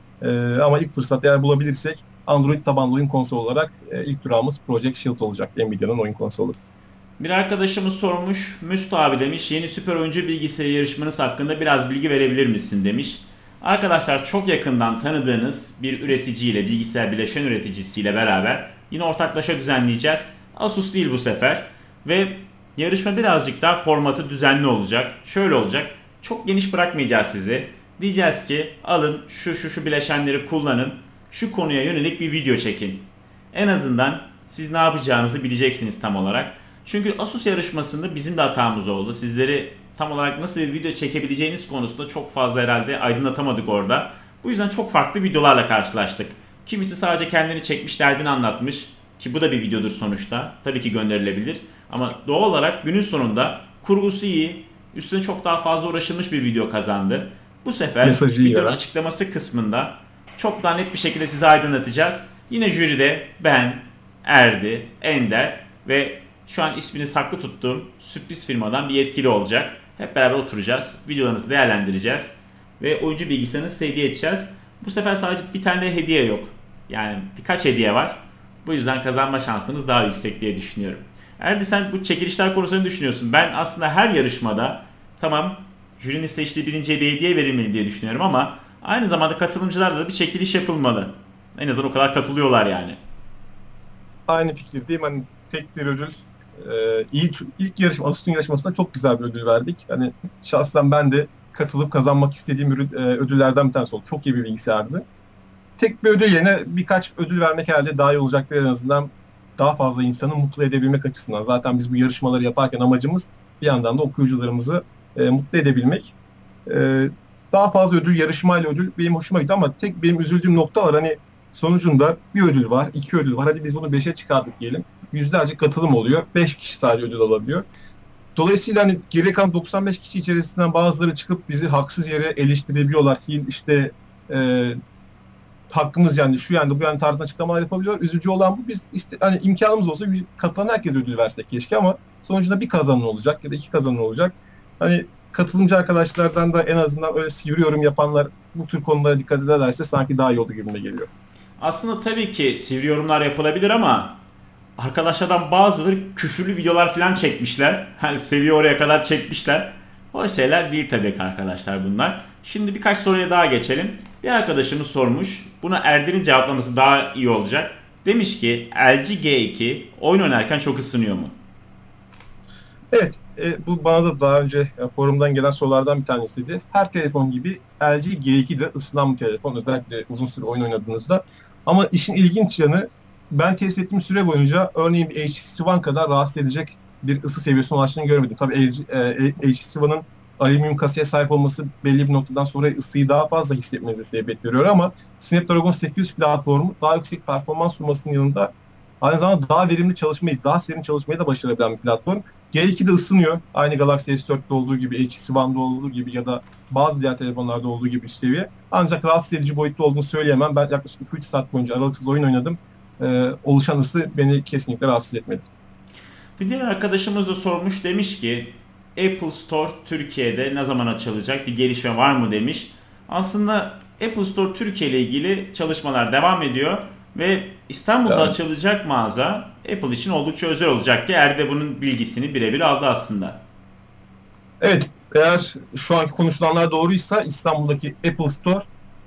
[SPEAKER 2] Ama ilk fırsat eğer bulabilirsek Android tabanlı oyun konsolu olarak ilk durağımız Project Shield olacak. Nvidia'nın oyun konsolu.
[SPEAKER 1] Bir arkadaşımız sormuş. Müst abi demiş yeni süper oyuncu bilgisayarı yarışmanız hakkında biraz bilgi verebilir misin demiş. Arkadaşlar çok yakından tanıdığınız bir üreticiyle, bilgisayar bileşen üreticisiyle beraber yine ortaklaşa düzenleyeceğiz. Asus değil bu sefer. Ve yarışma birazcık daha formatı düzenli olacak. Şöyle olacak. Çok geniş bırakmayacağız sizi. Diyeceğiz ki alın şu bileşenleri kullanın. Şu konuya yönelik bir video çekin. En azından siz ne yapacağınızı bileceksiniz tam olarak. Çünkü Asus yarışmasında bizim de hatamız oldu. Sizleri tam olarak nasıl bir video çekebileceğiniz konusunda çok fazla herhalde aydınlatamadık orada. Bu yüzden çok farklı videolarla karşılaştık. Kimisi sadece kendini çekmiş, derdini anlatmış. Ki bu da bir videodur sonuçta. Tabii ki gönderilebilir. Ama doğal olarak günün sonunda kurgusu iyi, üstüne çok daha fazla uğraşılmış bir video kazandı. Bu sefer
[SPEAKER 2] Mesajı iyi
[SPEAKER 1] videonun
[SPEAKER 2] ya.
[SPEAKER 1] açıklaması kısmında çok daha net bir şekilde size aydınlatacağız. Yine jüride ben, Erdi, Ender ve şu an ismini saklı tuttuğum sürpriz firmadan bir yetkili olacak. Hep beraber oturacağız. Videolarınızı değerlendireceğiz. Ve oyuncu bilgisayarınızı size hediye edeceğiz. Bu sefer sadece bir tane de hediye yok. Yani birkaç hediye var. Bu yüzden kazanma şansınız daha yüksek diye düşünüyorum. Erdi sen bu çekilişler konusunu ne düşünüyorsun? Ben aslında her yarışmada tamam jürinin seçtiği birinciye bir hediye verilmeli diye düşünüyorum ama aynı zamanda katılımcılarla da bir çekiliş yapılmalı. En azından o kadar katılıyorlar yani.
[SPEAKER 2] Aynı fikirdeyim. Hani tek bir ödül ilk yarışma, Asus'un yarışmasında çok güzel bir ödül verdik. Hani şahsen ben de katılıp kazanmak istediğim ödüllerden bir tanesi oldu. Çok iyi bir bilgisayardı. Tek bir ödül yerine birkaç ödül vermek herhalde daha iyi olacaktır en azından daha fazla insanı mutlu edebilmek açısından. Zaten biz bu yarışmaları yaparken amacımız bir yandan da okuyucularımızı mutlu edebilmek. Daha fazla ödül, yarışmayla ödül benim hoşuma gitti ama tek benim üzüldüğüm nokta var. Hani sonucunda bir ödül var, iki ödül var. Hadi biz bunu beşe çıkardık diyelim. Yüzlerce katılım oluyor. 5 kişi sadece ödül alabiliyor. Dolayısıyla hani geri kalan 95 kişi içerisinden bazıları çıkıp bizi haksız yere eleştirebiliyorlar. İşte hakkımız yani şu yanda bu yanda tarzında açıklamalar yapabiliyor. Üzücü olan bu. Biz hani imkanımız olsa katılan herkese ödül versek keşke ama sonucunda bir kazanan olacak ya da iki kazanan olacak. Hani katılımcı arkadaşlardan da en azından öyle sivri yorum yapanlar bu tür konulara dikkat ederlerse sanki daha iyi oldu gibime geliyor.
[SPEAKER 1] Aslında tabii ki sivri yorumlar yapılabilir ama arkadaşlardan bazıları küfürlü videolar falan çekmişler. Hani seviye oraya kadar çekmişler. O şeyler değil tabii ki arkadaşlar bunlar. Şimdi birkaç soruya daha geçelim. Bir arkadaşımız sormuş. Buna Erdin'in cevaplaması daha iyi olacak. Demiş ki LG G2 oyun oynarken çok ısınıyor mu?
[SPEAKER 2] Evet, bu bana da daha önce forumdan gelen sorulardan bir tanesiydi. Her telefon gibi LG G2 de ısınan bir telefon. Özellikle uzun süre oyun oynadığınızda. Ama işin ilginç yanı ben test ettiğim süre boyunca örneğin bir HTC One kadar rahatsız edecek bir ısı seviyesine ulaştığını görmedim. Tabii LG sıvının alüminyum kasaya sahip olması belli bir noktadan sonra ısıyı daha fazla hissetmenize sebebiyet veriyor ama Snapdragon 800 platformu daha yüksek performans sunmasının yanında aynı zamanda daha verimli çalışmayı, daha serin çalışmayı da başarabilen bir platform. G2'de ısınıyor. Aynı Galaxy S4'te olduğu gibi, HTC One'da olduğu gibi ya da bazı diğer telefonlarda olduğu gibi üst seviye. Ancak rahatsız edici boyutta olduğunu söyleyemem. Ben yaklaşık 2-3 saat boyunca aralıksız oyun oynadım. Oluşan ısı beni kesinlikle rahatsız etmedi.
[SPEAKER 1] Bir diğer arkadaşımız da sormuş, demiş ki Apple Store Türkiye'de ne zaman açılacak, bir gelişme var mı demiş. Aslında Apple Store Türkiye ile ilgili çalışmalar devam ediyor ve İstanbul'da
[SPEAKER 2] Yani,
[SPEAKER 1] açılacak mağaza Apple için oldukça özel olacak ki Erdi bunun bilgisini birebir aldı aslında.
[SPEAKER 2] evet, eğer şu anki konuşulanlar doğruysa İstanbul'daki Apple Store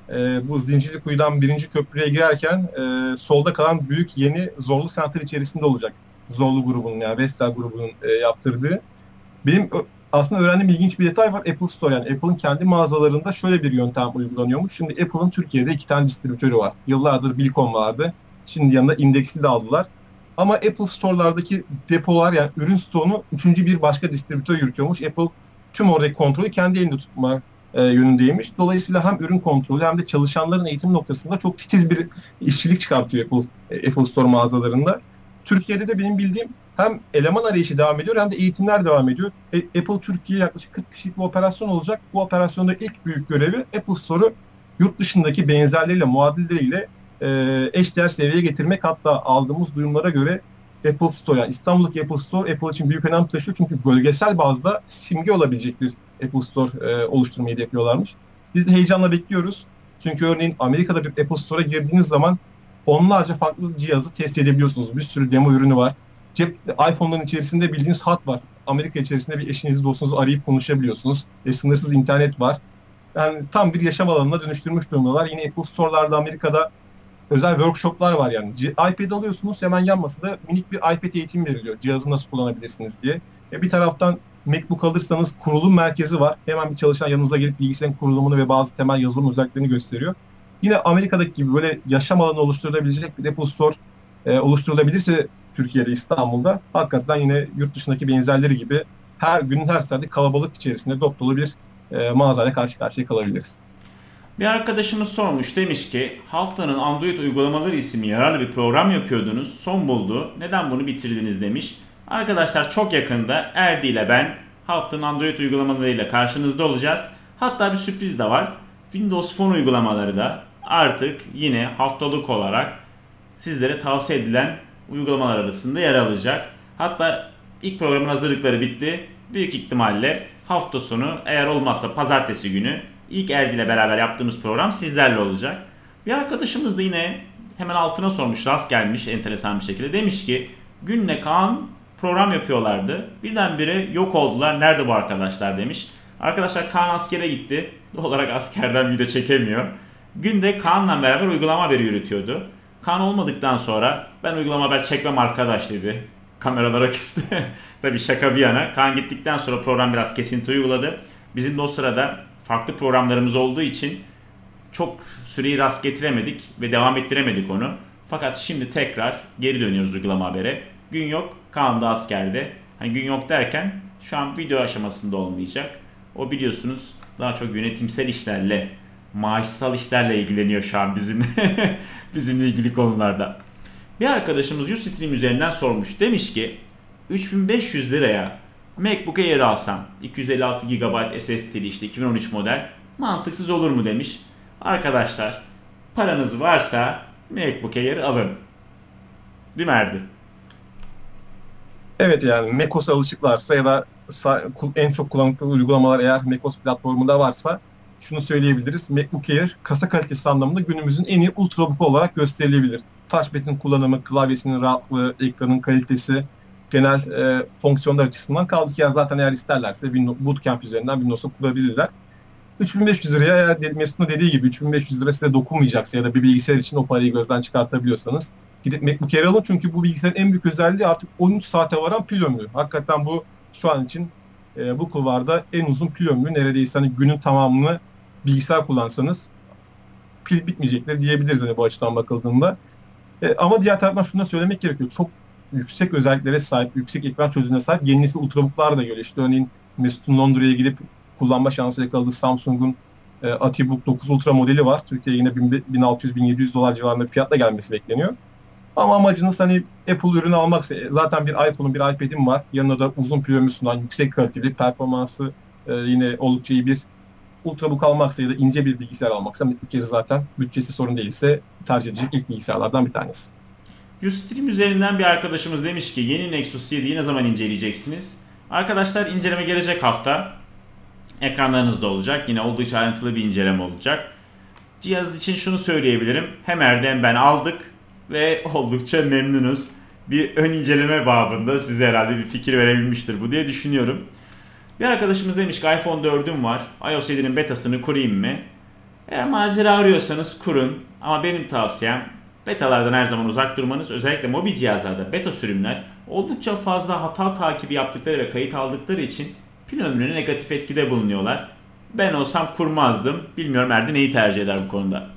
[SPEAKER 2] bu Zincirlikuyu'dan birinci köprüye girerken solda kalan büyük yeni Zorlu Center içerisinde olacak. Zorlu grubunun yani Vestel grubunun yaptırdığı. Benim aslında öğrendiğim ilginç bir detay var. Apple Store yani Apple'ın kendi mağazalarında şöyle bir yöntem uygulanıyormuş. Şimdi Apple'ın Türkiye'de 2 tane distribütörü var. Yıllardır Bilcom vardı. Şimdi yanına Index'i de aldılar. Ama Apple Store'lardaki depolar yani ürün stoğunu üçüncü bir başka distribütör yürütüyormuş. Apple tüm oradaki kontrolü kendi elinde tutma yönündeymiş. Dolayısıyla hem ürün kontrolü hem de çalışanların eğitim noktasında çok titiz bir işçilik çıkartıyor Apple Store mağazalarında. Türkiye'de de benim bildiğim hem eleman arayışı devam ediyor hem de eğitimler devam ediyor. Apple Türkiye yaklaşık 40 kişilik bir operasyon olacak. Bu operasyonda ilk büyük görevi Apple Store'u yurt dışındaki benzerleriyle, muadilleriyle eşdeğer seviyeye getirmek. Hatta aldığımız duyumlara göre Apple Store yani İstanbul'daki Apple Store Apple için büyük önem taşıyor. Çünkü bölgesel bazda simge olabilecek bir Apple Store oluşturmayı hedefliyorlarmış. Biz de heyecanla bekliyoruz. Çünkü örneğin Amerika'da bir Apple Store'a girdiğiniz zaman onlarca farklı cihazı test edebiliyorsunuz. Bir sürü demo ürünü var. iPhone'ların içerisinde bildiğiniz hat var. Amerika içerisinde bir eşinizi dostunuzu arayıp konuşabiliyorsunuz. Sınırsız internet var. Yani tam bir yaşam alanına dönüştürmüş durumdalar. Yine Apple Store'larda Amerika'da özel workshoplar var yani. iPad alıyorsunuz hemen yan masada minik bir iPad eğitim veriliyor. Cihazı nasıl kullanabilirsiniz diye. Bir taraftan MacBook alırsanız kurulum merkezi var. Hemen bir çalışan yanınıza gelip bilgisayarın kurulumunu ve bazı temel yazılım özelliklerini gösteriyor. Yine Amerika'daki gibi böyle yaşam alanı oluşturulabilecek bir Apple Store oluşturulabilirse Türkiye'de, İstanbul'da hakikaten yine yurt dışındaki benzerleri gibi her günün her saati kalabalık içerisinde dop dolu bir mağazayla karşı karşıya kalabiliriz.
[SPEAKER 1] Bir arkadaşımız sormuş, demiş ki haftanın Android uygulamaları isimli yararlı bir program yapıyordunuz, son buldu, neden bunu bitirdiniz demiş. Arkadaşlar çok yakında Erdi ile ben haftanın Android uygulamalarıyla karşınızda olacağız. Hatta bir sürpriz de var. Windows Phone uygulamaları da artık yine haftalık olarak sizlere tavsiye edilen uygulamalar arasında yer alacak. Hatta ilk programın hazırlıkları bitti. Büyük ihtimalle hafta sonu, eğer olmazsa pazartesi günü ilk Erdi ile beraber yaptığımız program sizlerle olacak. Bir arkadaşımız da yine hemen altına sormuş, rast gelmiş enteresan bir şekilde. Demiş ki Günle Kaan program yapıyorlardı. Birdenbire yok oldular. Nerede bu arkadaşlar demiş. Arkadaşlar Kaan askere gitti. Doğal olarak askerden video çekemiyor. Günde Kaan'la beraber uygulama haberi yürütüyordu. Kaan olmadıktan sonra ben uygulama haber çekmem arkadaş dedi. Kameralara küstü. Tabii şaka bir yana. Kaan gittikten sonra program biraz kesinti uyguladı. Bizim de o sırada farklı programlarımız olduğu için çok süreyi rast getiremedik ve devam ettiremedik onu. Fakat şimdi tekrar geri dönüyoruz uygulama habere. Gün yok, Kaan da askerde. Hani gün yok derken şu an video aşamasında olmayacak. O biliyorsunuz daha çok yönetimsel işlerle, maaşsal işlerle ilgileniyor şu an bizimle. Bizimle ilgili konularda. Bir arkadaşımız Ustream üzerinden sormuş. Demiş ki 3500 liraya MacBook Air alsam 256 GB SSD'li işte 2013 model mantıksız olur mu demiş. Arkadaşlar paranız varsa MacBook Air alın. Değil mi Erdi?
[SPEAKER 2] Evet yani macOS'a alışıklarsa ya da en çok kullandıkları uygulamalar eğer macOS platformunda varsa şunu söyleyebiliriz. MacBook Air kasa kalitesi anlamında günümüzün en iyi ultrabook olarak gösterilebilir. Touchpad'in kullanımı, klavyesinin rahatlığı, ekranın kalitesi, genel fonksiyonlar açısından kaldı ki ya zaten eğer isterlerse Bootcamp üzerinden Windows'u kurabilirler. 3500 liraya eğer Mesut'un dediği gibi 3500 lira size dokunmayacaksa ya da bir bilgisayar için o parayı gözden çıkartabiliyorsanız gidip MacBook Air alın çünkü bu bilgisayarın en büyük özelliği artık 13 saate varan pil ömrü. Hakikaten bu şu an için bu kulvarda en uzun pil ömrü. Neredeyse hani günün tamamını bilgisayar kullansanız pil bitmeyecektir diyebiliriz hani bu açıdan bakıldığında. Ama diğer taraftan şunu da söylemek gerekiyor. Çok yüksek özelliklere sahip, yüksek ekran çözünürlüğüne sahip yeni nesil ultrabooklar da geliyor. İşte örneğin Mesut'un Londra'ya gidip kullanma şansı yakaladığı Samsung'un AtiBook 9 Ultra modeli var. Türkiye'ye yine 1600-1700 dolar civarında bir fiyatla gelmesi bekleniyor. Ama amacınız hani Apple ürünü almaksa zaten bir iPhone'un, bir iPad'in var. Yanında da uzun pil ömrü sunan, yüksek kaliteli, performansı yine oldukça iyi bir Ultrabook almaksa ya da ince bir bilgisayar almaksa bir kere zaten bütçesi sorun değilse tercih edecek ilk bilgisayarlardan bir tanesi.
[SPEAKER 1] Ustream üzerinden bir arkadaşımız demiş ki yeni Nexus 7'yi ne zaman inceleyeceksiniz? Arkadaşlar inceleme gelecek hafta. Ekranlarınızda olacak. Yine oldukça ayrıntılı bir inceleme olacak. Cihaz için şunu söyleyebilirim. Hem Erde hem ben aldık ve oldukça memnunuz. Bir ön inceleme babında size herhalde bir fikir verebilmiştir bu diye düşünüyorum. Bir arkadaşımız demiş ki iPhone 4'üm var. iOS 7'nin betasını kurayım mı? Eğer macera arıyorsanız kurun. Ama benim tavsiyem betalardan her zaman uzak durmanız. Özellikle mobil cihazlarda beta sürümler oldukça fazla hata takibi yaptıkları ve kayıt aldıkları için pil ömrüne negatif etkide bulunuyorlar. Ben olsam kurmazdım. Bilmiyorum Erdi neyi tercih eder bu konuda.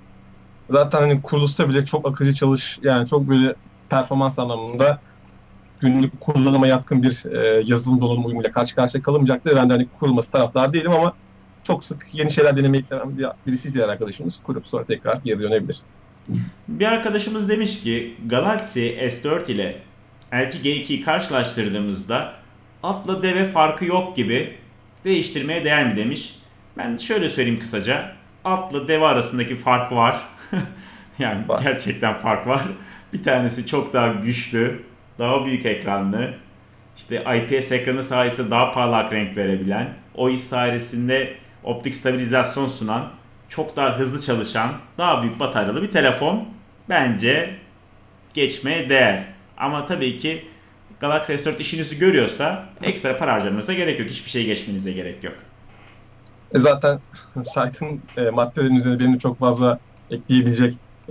[SPEAKER 2] Zaten hani kuruluşta bile çok akıcı yani çok böyle performans anlamında günlük kullanıma yatkın bir yazılım donanım uyumuyla karşı karşıya kalınmayacaktır. Ben de hani kurulması taraftar değilim ama çok sık yeni şeyler denemeyi seven birisi diğer arkadaşımız kurup sonra tekrar geri dönebilir.
[SPEAKER 1] Bir arkadaşımız demiş ki Galaxy S4 ile LG G2'yi karşılaştırdığımızda atla deve farkı yok gibi, değiştirmeye değer mi demiş. Ben şöyle söyleyeyim kısaca. Atla deve arasındaki fark var. Yani gerçekten fark var. Bir tanesi çok daha güçlü, daha büyük ekranlı, işte IPS ekranı sayesinde daha parlak renk verebilen, o iş sayesinde optik stabilizasyon sunan, çok daha hızlı çalışan, daha büyük bataryalı bir telefon. Bence geçmeye değer. Ama tabii ki Galaxy S4 işinizi görüyorsa ekstra para harcamanıza gerek yok. Hiçbir şey geçmenize gerek yok.
[SPEAKER 2] Zaten site'ın maddelerin üzerine benim çok fazla ekleyebilecek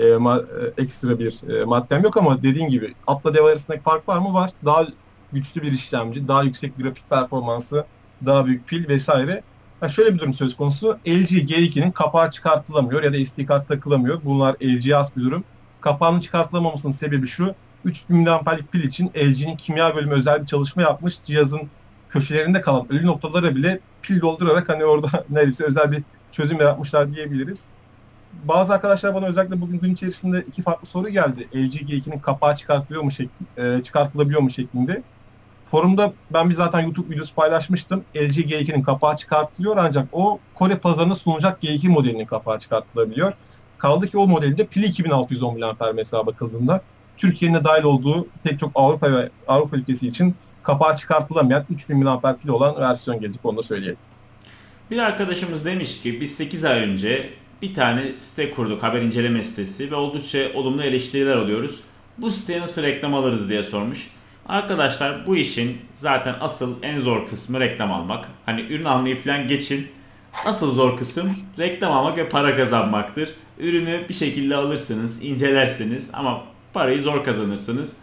[SPEAKER 2] ekstra bir maddem yok ama dediğin gibi atla dev arasındaki fark var mı? Var. Daha güçlü bir işlemci, daha yüksek grafik performansı, daha büyük pil vesaire. Şöyle bir durum söz konusu. LG G2'nin kapağı çıkartılamıyor ya da SD kart takılamıyor. Bunlar LG'ye has bir durum. Kapağının çıkartılamamasının sebebi şu. 3000 mAh'lik pil için LG'nin kimya bölümü özel bir çalışma yapmış. Cihazın köşelerinde kalan ölü noktalara bile pil doldurarak hani orada neredeyse özel bir çözüm yapmışlar diyebiliriz. Bazı arkadaşlar bana özellikle bugün gün içerisinde iki farklı soru geldi. LG G2'nin kapağı çıkartılabiliyor mu şeklinde. Forumda ben bir zaten YouTube videosu paylaşmıştım. LG G2'nin kapağı çıkartılıyor ancak o Kore pazarına sunulacak G2 modelinin kapağı çıkartılabiliyor. Kaldı ki o modelinde pili 2610 mAh mesela bakıldığında Türkiye'nin de dahil olduğu pek çok Avrupa ülkesi için kapağı çıkartılamayan 3000 mAh pili olan versiyon gelecek, onu da söyleyelim.
[SPEAKER 1] Bir arkadaşımız demiş ki biz 8 ay önce bir tane site kurduk, haber inceleme sitesi ve oldukça olumlu eleştiriler alıyoruz. Bu siteye nasıl reklam alırız diye sormuş. Arkadaşlar bu işin zaten asıl en zor kısmı reklam almak. Hani ürün almayı falan geçin. Asıl zor kısım reklam almak ve para kazanmaktır. Ürünü bir şekilde alırsınız, incelersiniz ama parayı zor kazanırsınız.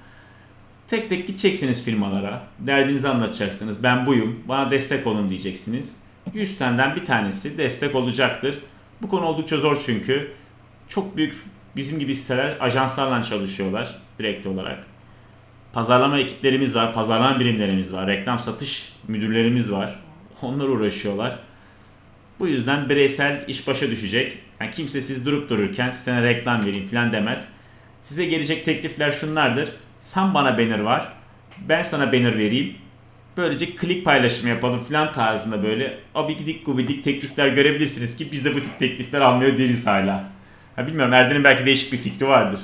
[SPEAKER 1] Tek tek gideceksiniz firmalara. Derdinizi anlatacaksınız. Ben buyum, bana destek olun diyeceksiniz. 100 taneden bir tanesi destek olacaktır. Bu konu oldukça zor çünkü. Çok büyük bizim gibi siteler ajanslarla çalışıyorlar direkt olarak. Pazarlama ekiplerimiz var, pazarlama birimlerimiz var, reklam satış müdürlerimiz var. Onlar uğraşıyorlar. Bu yüzden bireysel iş başa düşecek. Yani kimse siz durup dururken sitene reklam vereyim falan demez. Size gelecek teklifler şunlardır. Sen bana banner var, ben sana banner vereyim. Böylece klik paylaşımı yapalım falan tarzında böyle abidik gubidik teklifler görebilirsiniz ki biz de bu tip teklifler almıyor değiliz hala. Ya bilmiyorum, Erden'in belki değişik bir fikri vardır.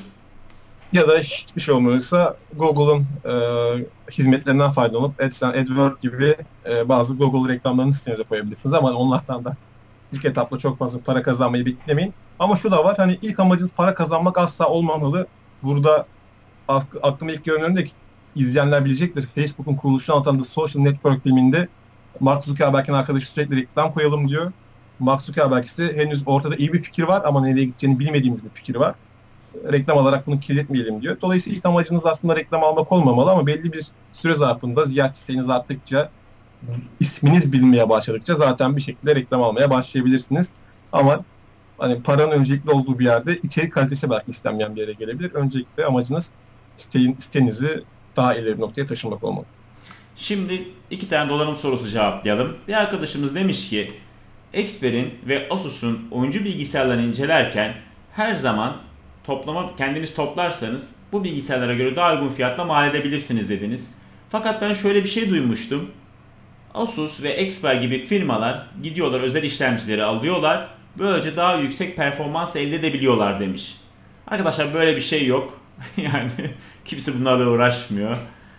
[SPEAKER 2] Ya da hiçbir şey olmuyorsa Google'un hizmetlerinden faydalanıp AdSense, AdWords gibi bazı Google reklamlarını sitenize koyabilirsiniz ama onlardan da ilk etapta çok fazla para kazanmayı beklemeyin. Ama şu da var, hani ilk amacınız para kazanmak asla olmamalı. Burada aklıma ilk gelen örnek izleyenler bilecektir. Facebook'un kuruluşunu anlatan The Social Network filminde Mark Zuckerberg'in arkadaşı sürekli reklam koyalım diyor. Mark Zuckerberg ise henüz ortada iyi bir fikir var ama nereye gideceğini bilmediğimiz bir fikir var. Reklam alarak bunu kirletmeyelim diyor. Dolayısıyla ilk amacınız aslında reklam almak olmamalı ama belli bir süre zarfında ziyaretçi sayınız arttıkça, isminiz bilinmeye başladıkça zaten bir şekilde reklam almaya başlayabilirsiniz. Ama hani paranın öncelikli olduğu bir yerde içerik kalitesi belki istenmeyen bir yere gelebilir. Öncelikle amacınız sitenizi daha ileri noktaya taşınmak olmalı.
[SPEAKER 1] Şimdi 2 tane donanım sorusu cevaplayalım. Bir arkadaşımız demiş ki Expert'in ve Asus'un oyuncu bilgisayarlarını incelerken her zaman kendiniz toplarsanız bu bilgisayarlara göre daha uygun fiyatla mal edebilirsiniz dediniz. Fakat ben şöyle bir şey duymuştum. Asus ve Expert gibi firmalar gidiyorlar özel işlemcileri alıyorlar. Böylece daha yüksek performans elde edebiliyorlar demiş. Arkadaşlar böyle bir şey yok. Yani kimse bunlarla uğraşmıyor.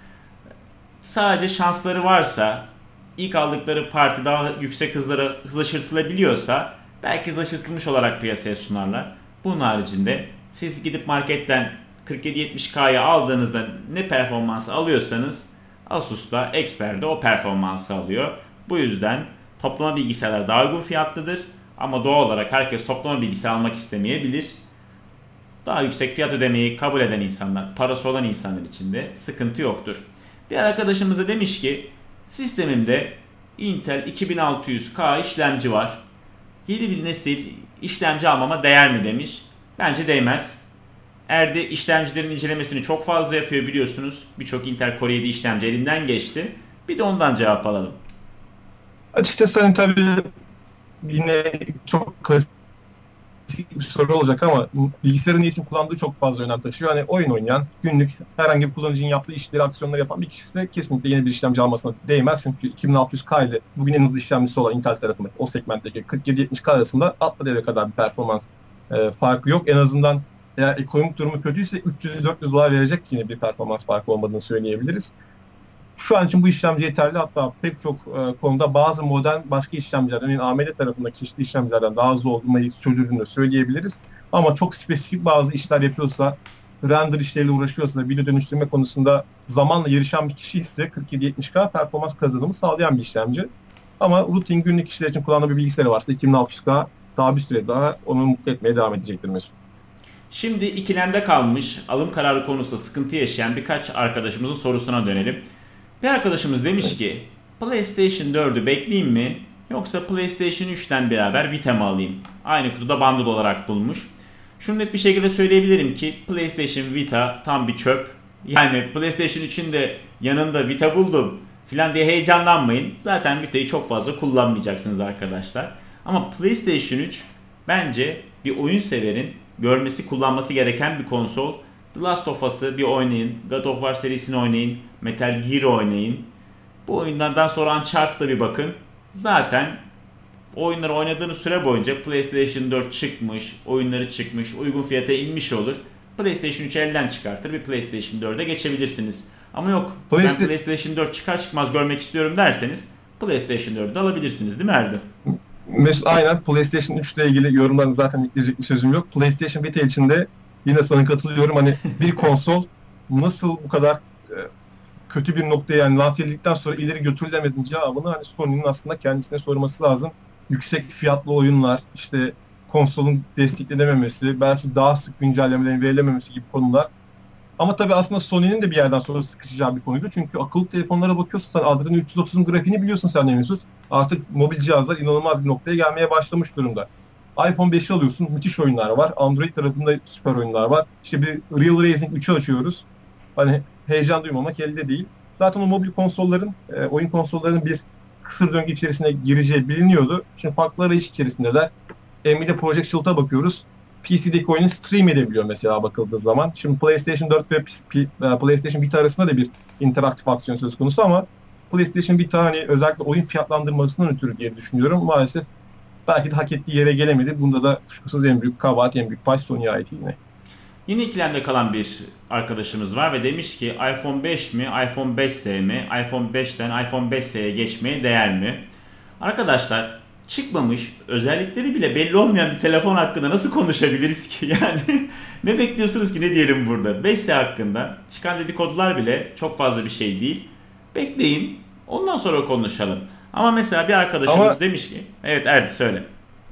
[SPEAKER 1] Sadece şansları varsa, ilk aldıkları parti daha yüksek hızlaştırılabiliyorsa belki hızlaştırılmış olarak piyasaya sunarlar. Bunun haricinde siz gidip marketten 4770K'ya aldığınızda ne performansı alıyorsanız Asus'ta Expert'de o performansı alıyor. Bu yüzden toplama bilgisayarlar daha uygun fiyatlıdır. Ama doğal olarak herkes toplama bilgisayar almak istemeyebilir. Daha yüksek fiyat ödemeyi kabul eden insanlar, parası olan insanlar için de sıkıntı yoktur. Bir arkadaşımız da demiş ki sistemimde Intel 2600K işlemci var. Yeni bir nesil işlemci almama değer mi demiş. Bence değmez. Erdi işlemcilerin incelemesini çok fazla yapıyor biliyorsunuz. Birçok Intel Core 7 işlemci elinden geçti. Bir de ondan cevap alalım.
[SPEAKER 2] Açıkçası hani tabii yine çok klasik bir soru olacak ama bilgisayarın için kullandığı çok fazla önem taşıyor. Hani oyun oynayan, günlük herhangi bir kullanıcının yaptığı işleri, aksiyonları yapan bir kişi de kesinlikle yeni bir işlemci almasına değmez. Çünkü 2600K ile bugün en hızlı işlemcisi olan Intel tarafındaki o segmentteki 4770K arasında atla deve kadar bir performans farkı yok. En azından eğer ekonomik durumu kötüyse 300-400 dolar verecek yine bir performans farkı olmadığını söyleyebiliriz. Şu an için bu işlemci yeterli. Hatta pek çok konuda bazı modern başka işlemciler, örneğin AMD tarafındaki çeşitli işlemcilerden daha hızlı olduğunu sürdürdüğünü söyleyebiliriz. Ama çok spesifik bazı işler yapıyorsa, render işleriyle uğraşıyorsa da video dönüştürme konusunda zamanla yarışan bir kişi ise 4770K performans kazanımı sağlayan bir işlemci. Ama rutin günlük işler için kullandığı bir bilgisayarı varsa 2600K daha bir süre daha onu mutlu etmeye devam edecektir Mesut.
[SPEAKER 1] Şimdi ikilemde kalmış, alım kararı konusunda sıkıntı yaşayan birkaç arkadaşımızın sorusuna dönelim. Bir arkadaşımız demiş ki PlayStation 4'ü bekleyeyim mi yoksa PlayStation 3'ten beraber Vita mı alayım? Aynı kutuda bundle olarak bulmuş. Şunu net bir şekilde söyleyebilirim ki PlayStation Vita tam bir çöp. Yani PlayStation 3'ün de yanında Vita buldum filan diye heyecanlanmayın. Zaten Vita'yı çok fazla kullanmayacaksınız arkadaşlar. Ama PlayStation 3 bence bir oyun severin görmesi, kullanması gereken bir konsol. The Last of Us'ı bir oynayın. God of War serisini oynayın. Metal Gear oynayın. Bu oyunlardan sonra Uncharted'a bir bakın. Zaten oyunları oynadığınız süre boyunca PlayStation 4 çıkmış, oyunları çıkmış, uygun fiyata inmiş olur. PlayStation 3'ü elden çıkartır bir PlayStation 4'e geçebilirsiniz. Ama yok ben PlayStation 4 çıkar çıkmaz görmek istiyorum derseniz PlayStation 4'ü de alabilirsiniz değil mi Erdem?
[SPEAKER 2] Mesut aynen PlayStation 3 ile ilgili yorumlarını zaten ekleyecek bir sözüm yok. PlayStation Vita için de yine sana katılıyorum. Hani bir konsol nasıl bu kadar kötü bir noktaya yani lanse edildikten sonra ileri götürülemediğinin cevabını hani Sony'nin aslında kendisine sorması lazım. Yüksek fiyatlı oyunlar, işte konsolun desteklenememesi, belki daha sık güncellemelerin verilememesi gibi konular. Ama tabii aslında Sony'nin de bir yerden sonra sıkışacağı bir konuydu. Çünkü akıllı telefonlara bakıyorsun sen Adreno 330'un grafiğini biliyorsun sen de Mesut. Artık mobil cihazlar inanılmaz bir noktaya gelmeye başlamış durumda. iPhone 5'i alıyorsun, müthiş oyunlar var. Android tarafında süper oyunlar var. İşte bir Real Racing 3'ü açıyoruz. Hani heyecan duymamak elde değil. Zaten o mobil konsolların, oyun konsollarının bir kısır döngü içerisine gireceği biliniyordu. Şimdi farklı arayış içerisindeler. Nvidia Project Shield'a bakıyoruz. PC'deki oyunu stream edebiliyor mesela bakıldığı zaman. Şimdi PlayStation 4 ve PlayStation Vita arasında da bir interaktif aksiyon söz konusu ama PlayStation Vita hani özellikle oyun fiyatlandırmasından ötürü diye düşünüyorum. Maalesef belki de hak ettiği yere gelemedi. Bunda da kuşkusuz en büyük kabahat, en büyük pay Sony'ye ait yine.
[SPEAKER 1] Yine ikilemde kalan bir arkadaşımız var ve demiş ki iPhone 5 mi, iPhone 5S mi, iPhone 5'ten iPhone 5S'ye geçmeye değer mi? Arkadaşlar çıkmamış, özellikleri bile belli olmayan bir telefon hakkında nasıl konuşabiliriz ki? Yani ne bekliyorsunuz ki ne diyelim burada? 5S hakkında çıkan dedikodular bile çok fazla bir şey değil. Bekleyin, ondan sonra konuşalım. Ama mesela bir arkadaşımız demiş ki, evet Erdi söyle.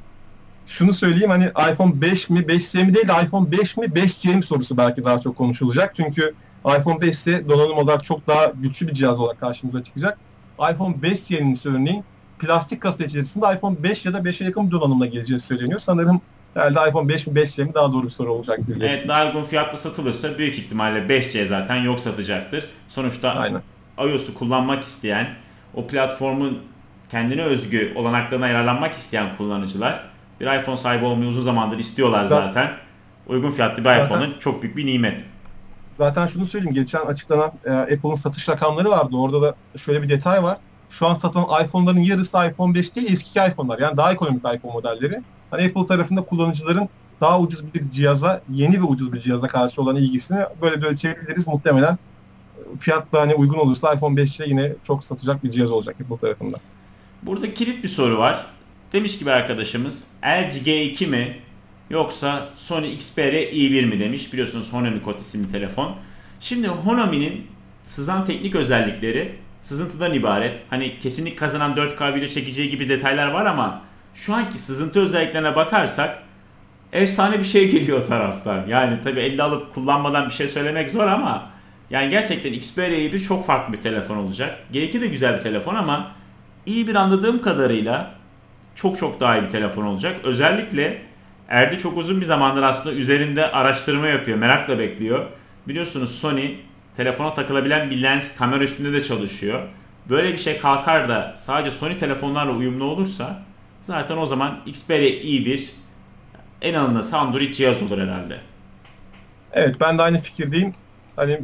[SPEAKER 2] Şunu söyleyeyim hani iPhone 5 mi 5S mi değil de iPhone 5 mi 5C mi sorusu belki daha çok konuşulacak. Çünkü iPhone 5S donanım olarak çok daha güçlü bir cihaz olarak karşımıza çıkacak. iPhone 5C'nin örneğin plastik kasa içerisinde iPhone 5 ya da 5'e yakın bir donanımla geleceği söyleniyor. Sanırım Herhalde iPhone 5 mi 5C mi daha doğru bir soru olacak birileri
[SPEAKER 1] Evet,
[SPEAKER 2] için.
[SPEAKER 1] daha uygun fiyatla satılırsa büyük ihtimalle 5C zaten yok satacaktır. Sonuçta
[SPEAKER 2] Aynen.
[SPEAKER 1] iOS'u kullanmak isteyen, o platformun kendine özgü olanaklarına yararlanmak isteyen kullanıcılar bir iPhone sahibi olmayı uzun zamandır istiyorlar
[SPEAKER 2] Za-
[SPEAKER 1] zaten. Uygun fiyatlı bir
[SPEAKER 2] Zaten
[SPEAKER 1] iPhone'un çok büyük bir nimet.
[SPEAKER 2] zaten şunu söyleyeyim. Geçen açıklanan Apple'ın satış rakamları vardı. Orada da şöyle bir detay var. Şu an satılan iPhone'ların yarısı iPhone 5 değil, eski iPhone'lar. Yani daha ekonomik iPhone modelleri. Hani Apple tarafında kullanıcıların daha ucuz bir cihaza, yeni ve ucuz bir cihaza karşı olan ilgisini böyle de ölçebiliriz. Muhtemelen fiyat da hani uygun olursa iPhone 5'te yine çok satacak bir cihaz olacak Apple tarafında.
[SPEAKER 1] Burada kilit bir soru var. Demiş ki bir arkadaşımız LG G2 mi yoksa Sony Xperia i1 mi demiş. Biliyorsunuz Honami Kod isimli telefon. Şimdi Honami'nin sızan teknik özellikleri sızıntıdan ibaret. Hani kesinlik kazanan 4K video çekeceği gibi detaylar var ama şu anki sızıntı özelliklerine bakarsak efsane bir şey geliyor o taraftan. Yani tabii elde alıp kullanmadan bir şey söylemek zor ama yani gerçekten Xperia i1 çok farklı bir telefon olacak. G2 de güzel bir telefon ama iyi bir anladığım kadarıyla çok çok daha iyi bir telefon olacak. Özellikle Erdi çok uzun bir zamandır aslında üzerinde araştırma yapıyor. Merakla bekliyor. Biliyorsunuz Sony telefona takılabilen bir lens kamera üstünde de çalışıyor. Böyle bir şey kalkar da sadece Sony telefonlarla uyumlu olursa zaten o zaman Xperia i1 en alınası Android cihaz olur herhalde.
[SPEAKER 2] Evet, ben de aynı fikirdeyim. Hani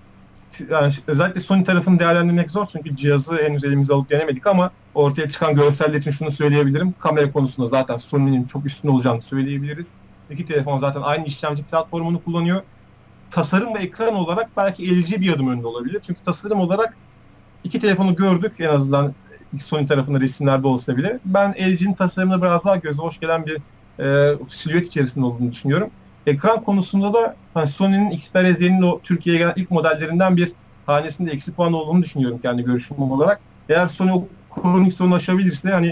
[SPEAKER 2] yani özellikle Sony tarafını değerlendirmek zor çünkü cihazı henüz elimize alıp denemedik ama ortaya çıkan görseller için şunu söyleyebilirim. Kamera konusunda zaten Sony'nin çok üstün olacağını söyleyebiliriz. İki telefon zaten aynı işlemci platformunu kullanıyor. Tasarım ve ekran olarak belki LG bir adım önde olabilir. Çünkü tasarım olarak iki telefonu gördük en azından Sony tarafında resimlerde olsa bile. Ben LG'nin tasarımına biraz daha göze hoş gelen bir silüet içerisinde olduğunu düşünüyorum. Ekran konusunda da hani Sony'nin Xperia Z'nin o Türkiye'ye gelen ilk modellerinden bir hanesinde eksik puan olduğunu düşünüyorum kendi görüşüm olarak. Eğer Sony o kronik sorunu aşabilirse hani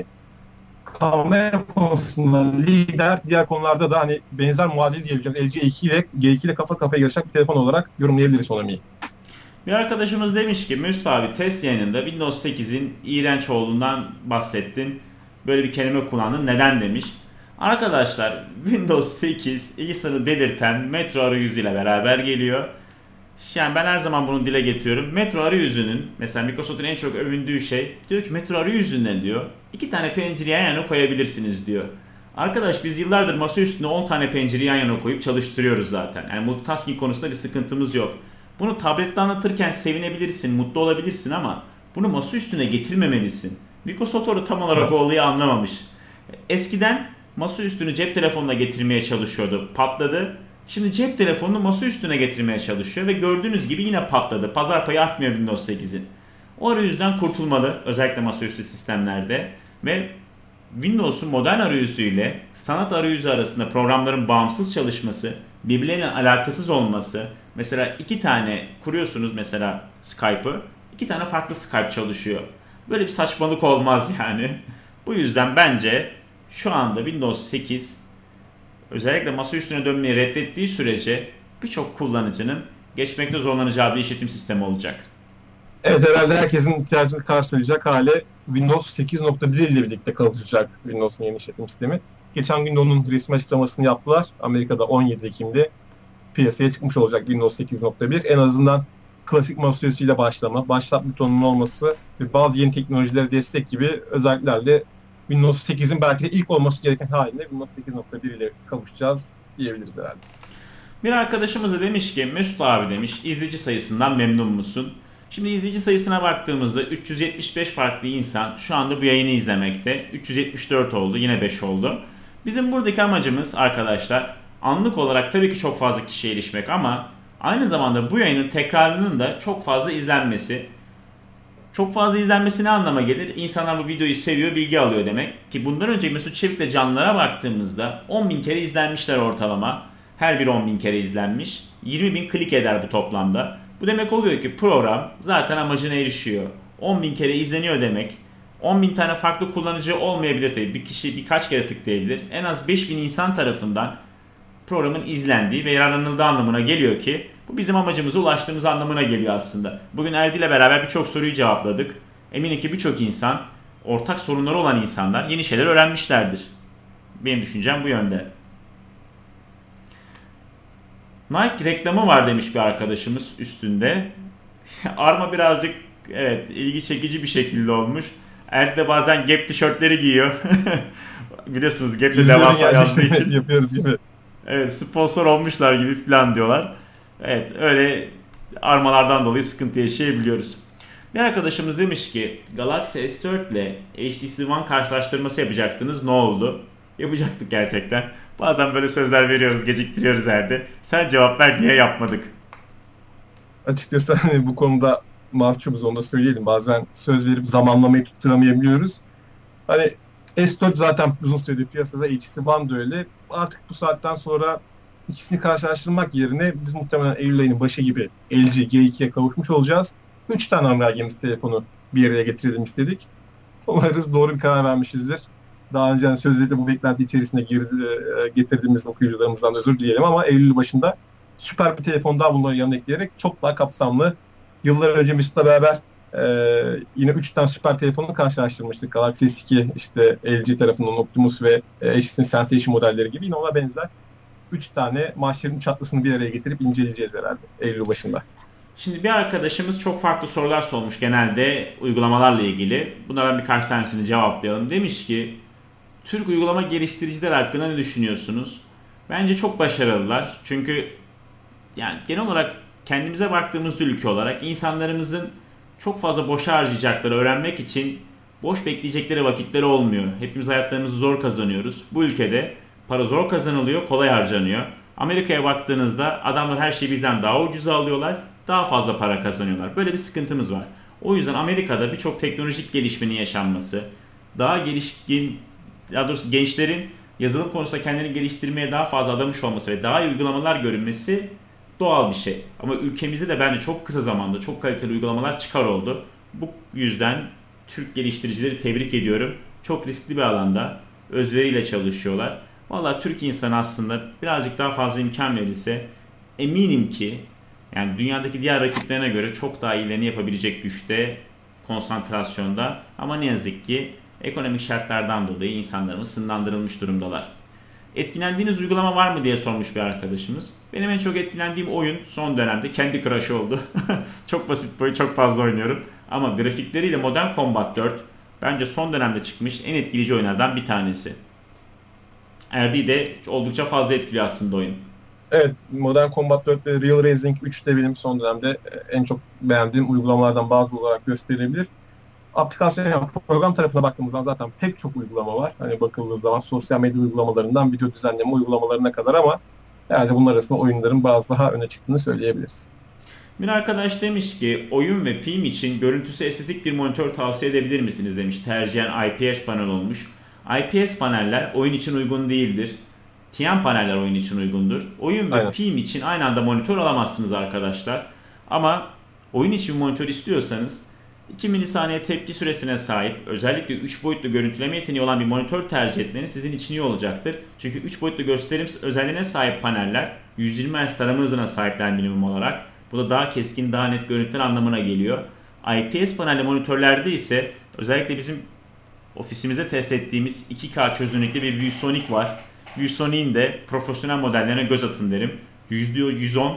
[SPEAKER 2] kamera konusunda lider, diğer konularda da hani benzer muadil diyebileceğim LG G2 ile kafa kafaya yarışacak bir telefon olarak yorumlayabiliriz Xiaomi'yi.
[SPEAKER 1] Bir arkadaşımız demiş ki Mesut abi test yayınında Windows 8'in iğrenç olduğundan bahsettin. Böyle bir kelime kullandın. Neden demiş. Arkadaşlar Windows 8 insanı delirten Metro arayüzü ile beraber geliyor. Yani ben her zaman bunu dile getiriyorum. Metro arayüzünün mesela Microsoft'un en çok övündüğü şey diyor ki Metro arayüzünden diyor 2 tane pencereyi yan yana koyabilirsiniz diyor. Arkadaş biz yıllardır masa üstüne 10 tane pencereyi yan yana koyup çalıştırıyoruz zaten. Yani multitasking konusunda bir sıkıntımız yok. Bunu tablette anlatırken sevinebilirsin, mutlu olabilirsin ama bunu masa üstüne getirmemelisin. Microsoft orada tam olarak o
[SPEAKER 2] Evet.
[SPEAKER 1] olayı anlamamış. Eskiden masa üstünü cep telefonuna getirmeye çalışıyordu. Patladı. Şimdi cep telefonunu masa üstüne getirmeye çalışıyor ve gördüğünüz gibi yine patladı. Pazar payı artmıyor Windows 8'in. O arayüzden kurtulmalı özellikle masaüstü sistemlerde ve Windows'un modern arayüzüyle standart arayüzü arasında programların bağımsız çalışması, birbirlerine alakasız olması, mesela 2 tane kuruyorsunuz mesela Skype'ı, 2 tane farklı Skype çalışıyor. Böyle bir saçmalık olmaz yani. Bu yüzden bence şu anda Windows 8 özellikle masa üstüne dönmeyi reddettiği sürece birçok kullanıcının geçmekte zorlanacağı bir işletim sistemi olacak.
[SPEAKER 2] Evet, herhalde herkesin ihtiyacını karşılayacak hale Windows 8.1 ile birlikte kalacak Windows'un yeni işletim sistemi. Geçen gün de onun resmi açıklamasını yaptılar. Amerika'da 17 Ekim'de piyasaya çıkmış olacak Windows 8.1. En azından klasik masaüstüyle başlama, başlat butonunun olması ve bazı yeni teknolojilere destek gibi özelliklerle Windows 8'in belki de ilk olması gereken halinde Windows 8.1 ile kavuşacağız diyebiliriz herhalde.
[SPEAKER 1] Bir arkadaşımız da demiş ki Mesut abi demiş izleyici sayısından memnun musun? Şimdi izleyici sayısına baktığımızda 375 farklı insan şu anda bu yayını izlemekte. 374 oldu, yine 5 oldu. Bizim buradaki amacımız arkadaşlar anlık olarak tabii ki çok fazla kişiye erişmek ama aynı zamanda bu yayının tekrarının da çok fazla izlenmesi. Çok fazla izlenmesi ne anlama gelir? İnsanlar bu videoyu seviyor, bilgi alıyor demek. Ki bundan önce Mesut Çevik'le canlılara baktığımızda 10.000 kere izlenmişler ortalama. Her biri 10.000 kere izlenmiş. 20.000 klik eder bu toplamda. Bu demek oluyor ki program zaten amacına erişiyor. 10.000 kere izleniyor demek. 10.000 tane farklı kullanıcı olmayabilir tabii. Bir kişi birkaç kere tıklayabilir. En az 5.000 insan tarafından programın izlendiği ve yararlanıldığı anlamına geliyor ki bu bizim amacımıza ulaştığımız anlamına geliyor aslında. Bugün Erdi ile beraber birçok soruyu cevapladık. Eminim ki birçok insan, ortak sorunları olan insanlar yeni şeyler öğrenmişlerdir. Benim düşüncem bu yönde. Nike reklamı var demiş bir arkadaşımız üstünde. Arma birazcık evet ilgi çekici bir şekilde olmuş. Erdi de bazen Gap tişörtleri giyiyor. Biliyorsunuz Gap'te devasa yazdığı için.
[SPEAKER 2] Yapıyoruz gibi.
[SPEAKER 1] Evet sponsor olmuşlar gibi falan diyorlar. Evet öyle armalardan dolayı sıkıntı yaşayabiliyoruz. Bir arkadaşımız demiş ki Galaxy S4 ile HTC One karşılaştırması yapacaktınız, ne oldu? Yapacaktık gerçekten. Bazen böyle sözler veriyoruz, geciktiriyoruz Erdi. Sen cevap ver, niye yapmadık?
[SPEAKER 2] Açıkçası hani bu konuda mahcubuz, onu da söyleyelim. Bazen söz verip zamanlamayı tutturamayabiliyoruz. Hani S4 zaten uzun süredir piyasada, HTC One da öyle. Artık bu saatten sonra ikisini karşılaştırmak yerine biz muhtemelen Eylül ayının başı gibi LG G2'ye kavuşmuş olacağız. 3 tane Ambergemiz telefonu bir araya getirelim istedik. Umarız doğru bir karar vermişizdir. Daha önce hani sözleri bu beklenti içerisine getirdiğimiz okuyucularımızdan özür dileyelim ama Eylül başında süper bir telefon daha bunların yanına ekleyerek çok daha kapsamlı. Yıllar önce Mesut'la beraber yine 3 tane süper telefonu karşılaştırmıştık. Galaxy S2, işte LG tarafından Optimus ve HTC'nin Sensation modelleri gibi. Yine ona benzer 3 tane mahşerin çatlısını bir araya getirip inceleyeceğiz herhalde Eylül başında.
[SPEAKER 1] Şimdi bir arkadaşımız çok farklı sorular sormuş genelde uygulamalarla ilgili. Bunlardan birkaç tanesini cevaplayalım. Demiş ki Türk uygulama geliştiriciler hakkında ne düşünüyorsunuz? Bence çok başarılılar. Çünkü yani genel olarak kendimize baktığımız ülke olarak insanlarımızın çok fazla boşa harcayacakları öğrenmek için boş bekleyecekleri vakitleri olmuyor. Hepimiz hayatlarımızı zor kazanıyoruz. Bu ülkede para zor kazanılıyor, kolay harcanıyor. Amerika'ya baktığınızda adamlar her şeyi bizden daha ucuza alıyorlar, daha fazla para kazanıyorlar. Böyle bir sıkıntımız var. O yüzden Amerika'da birçok teknolojik gelişmenin yaşanması, daha gelişkin, daha doğrusu gençlerin yazılım konusunda kendini geliştirmeye daha fazla adamış olması ve daha iyi uygulamalar görünmesi doğal bir şey. Ama ülkemizde de bence çok kısa zamanda çok kaliteli uygulamalar çıkar oldu. Bu yüzden Türk geliştiricileri tebrik ediyorum. Çok riskli bir alanda özveriyle çalışıyorlar. Valla Türk insanı aslında birazcık daha fazla imkan verilse eminim ki yani dünyadaki diğer rakiplerine göre çok daha iyilerini yapabilecek güçte, konsantrasyonda, ama ne yazık ki ekonomik şartlardan dolayı insanlarımız sınırlandırılmış durumdalar. Etkilendiğiniz uygulama var mı diye sormuş bir arkadaşımız. Benim en çok etkilendiğim oyun son dönemde Candy Crush oldu. Çok basit bir oyun, çok fazla oynuyorum. Ama grafikleriyle Modern Combat 4 bence son dönemde çıkmış en etkileyici oyunlardan bir tanesi. Erdi'yi de oldukça fazla etkiliyor aslında oyun.
[SPEAKER 2] Evet, Modern Combat 4 ve Real Racing 3 de benim son dönemde en çok beğendiğim uygulamalardan bazı olarak gösterilebilir. Aplikasyon, yani program tarafına baktığımızda zaten pek çok uygulama var. Hani bakıldığı zaman sosyal medya uygulamalarından video düzenleme uygulamalarına kadar, ama yani bunlar arasında oyunların bazı daha öne çıktığını söyleyebiliriz.
[SPEAKER 1] Bir arkadaş demiş ki oyun ve film için görüntüsü estetik bir monitör tavsiye edebilir misiniz demiş. Tercihen IPS panel olmuş. IPS paneller oyun için uygun değildir. TN paneller oyun için uygundur. Oyun ve
[SPEAKER 2] Aynen.
[SPEAKER 1] film için aynı anda monitör alamazsınız arkadaşlar. Ama oyun için bir monitör istiyorsanız 2 milisaniye tepki süresine sahip, özellikle 3 boyutlu görüntüleme yeteneği olan bir monitör tercih etmeniz sizin için iyi olacaktır. Çünkü 3 boyutlu gösterim özelliğine sahip paneller 120 Hz tarama hızına sahipler minimum olarak. Bu da daha keskin, daha net görüntüler anlamına geliyor. IPS panelli monitörlerde ise özellikle bizim ofisimizde test ettiğimiz 2K çözünürlükte bir ViewSonic var. ViewSonic'in de profesyonel modellerine göz atın derim. %110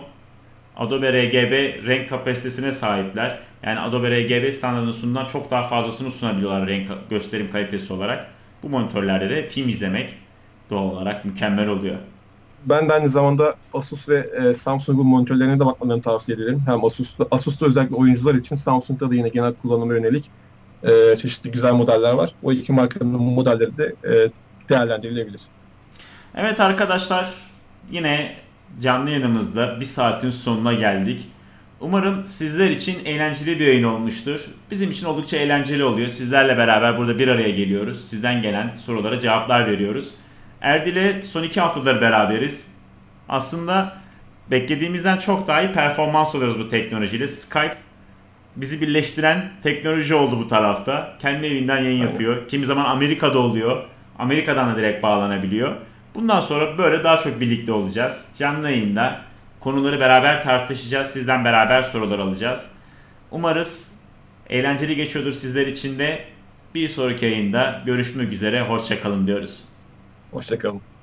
[SPEAKER 1] Adobe RGB renk kapasitesine sahipler. Yani Adobe RGB standartının sunduğundan çok daha fazlasını sunabiliyorlar renk gösterim kalitesi olarak. Bu monitörlerde de film izlemek doğal olarak mükemmel oluyor.
[SPEAKER 2] Ben de aynı zamanda Asus ve Samsung'un monitörlerine de bakmalarını tavsiye ederim. Hem Asus'ta özellikle oyuncular için, Samsung'da da yine genel kullanıma yönelik çeşitli güzel modeller var. O iki markanın modelleri de değerlendirilebilir.
[SPEAKER 1] Evet arkadaşlar, yine canlı yayınımızda bir saatin sonuna geldik. Umarım sizler için eğlenceli bir yayın olmuştur. Bizim için oldukça eğlenceli oluyor. Sizlerle beraber burada bir araya geliyoruz. Sizden gelen sorulara cevaplar veriyoruz. Erdil'e son 2 haftadır beraberiz. Aslında beklediğimizden çok daha iyi performans alıyoruz bu teknolojiyle. Skype bizi birleştiren teknoloji oldu bu tarafta. Kendi evinden yayın yapıyor. Kimi zaman Amerika'da oluyor. Amerika'dan da direkt bağlanabiliyor. Bundan sonra böyle daha çok birlikte olacağız. Canlı yayında konuları beraber tartışacağız. Sizden beraber sorular alacağız. Umarız eğlenceli geçiyordur sizler için de. Bir sonraki yayında görüşmek üzere. Hoşça kalın diyoruz.
[SPEAKER 2] Hoşça kalın.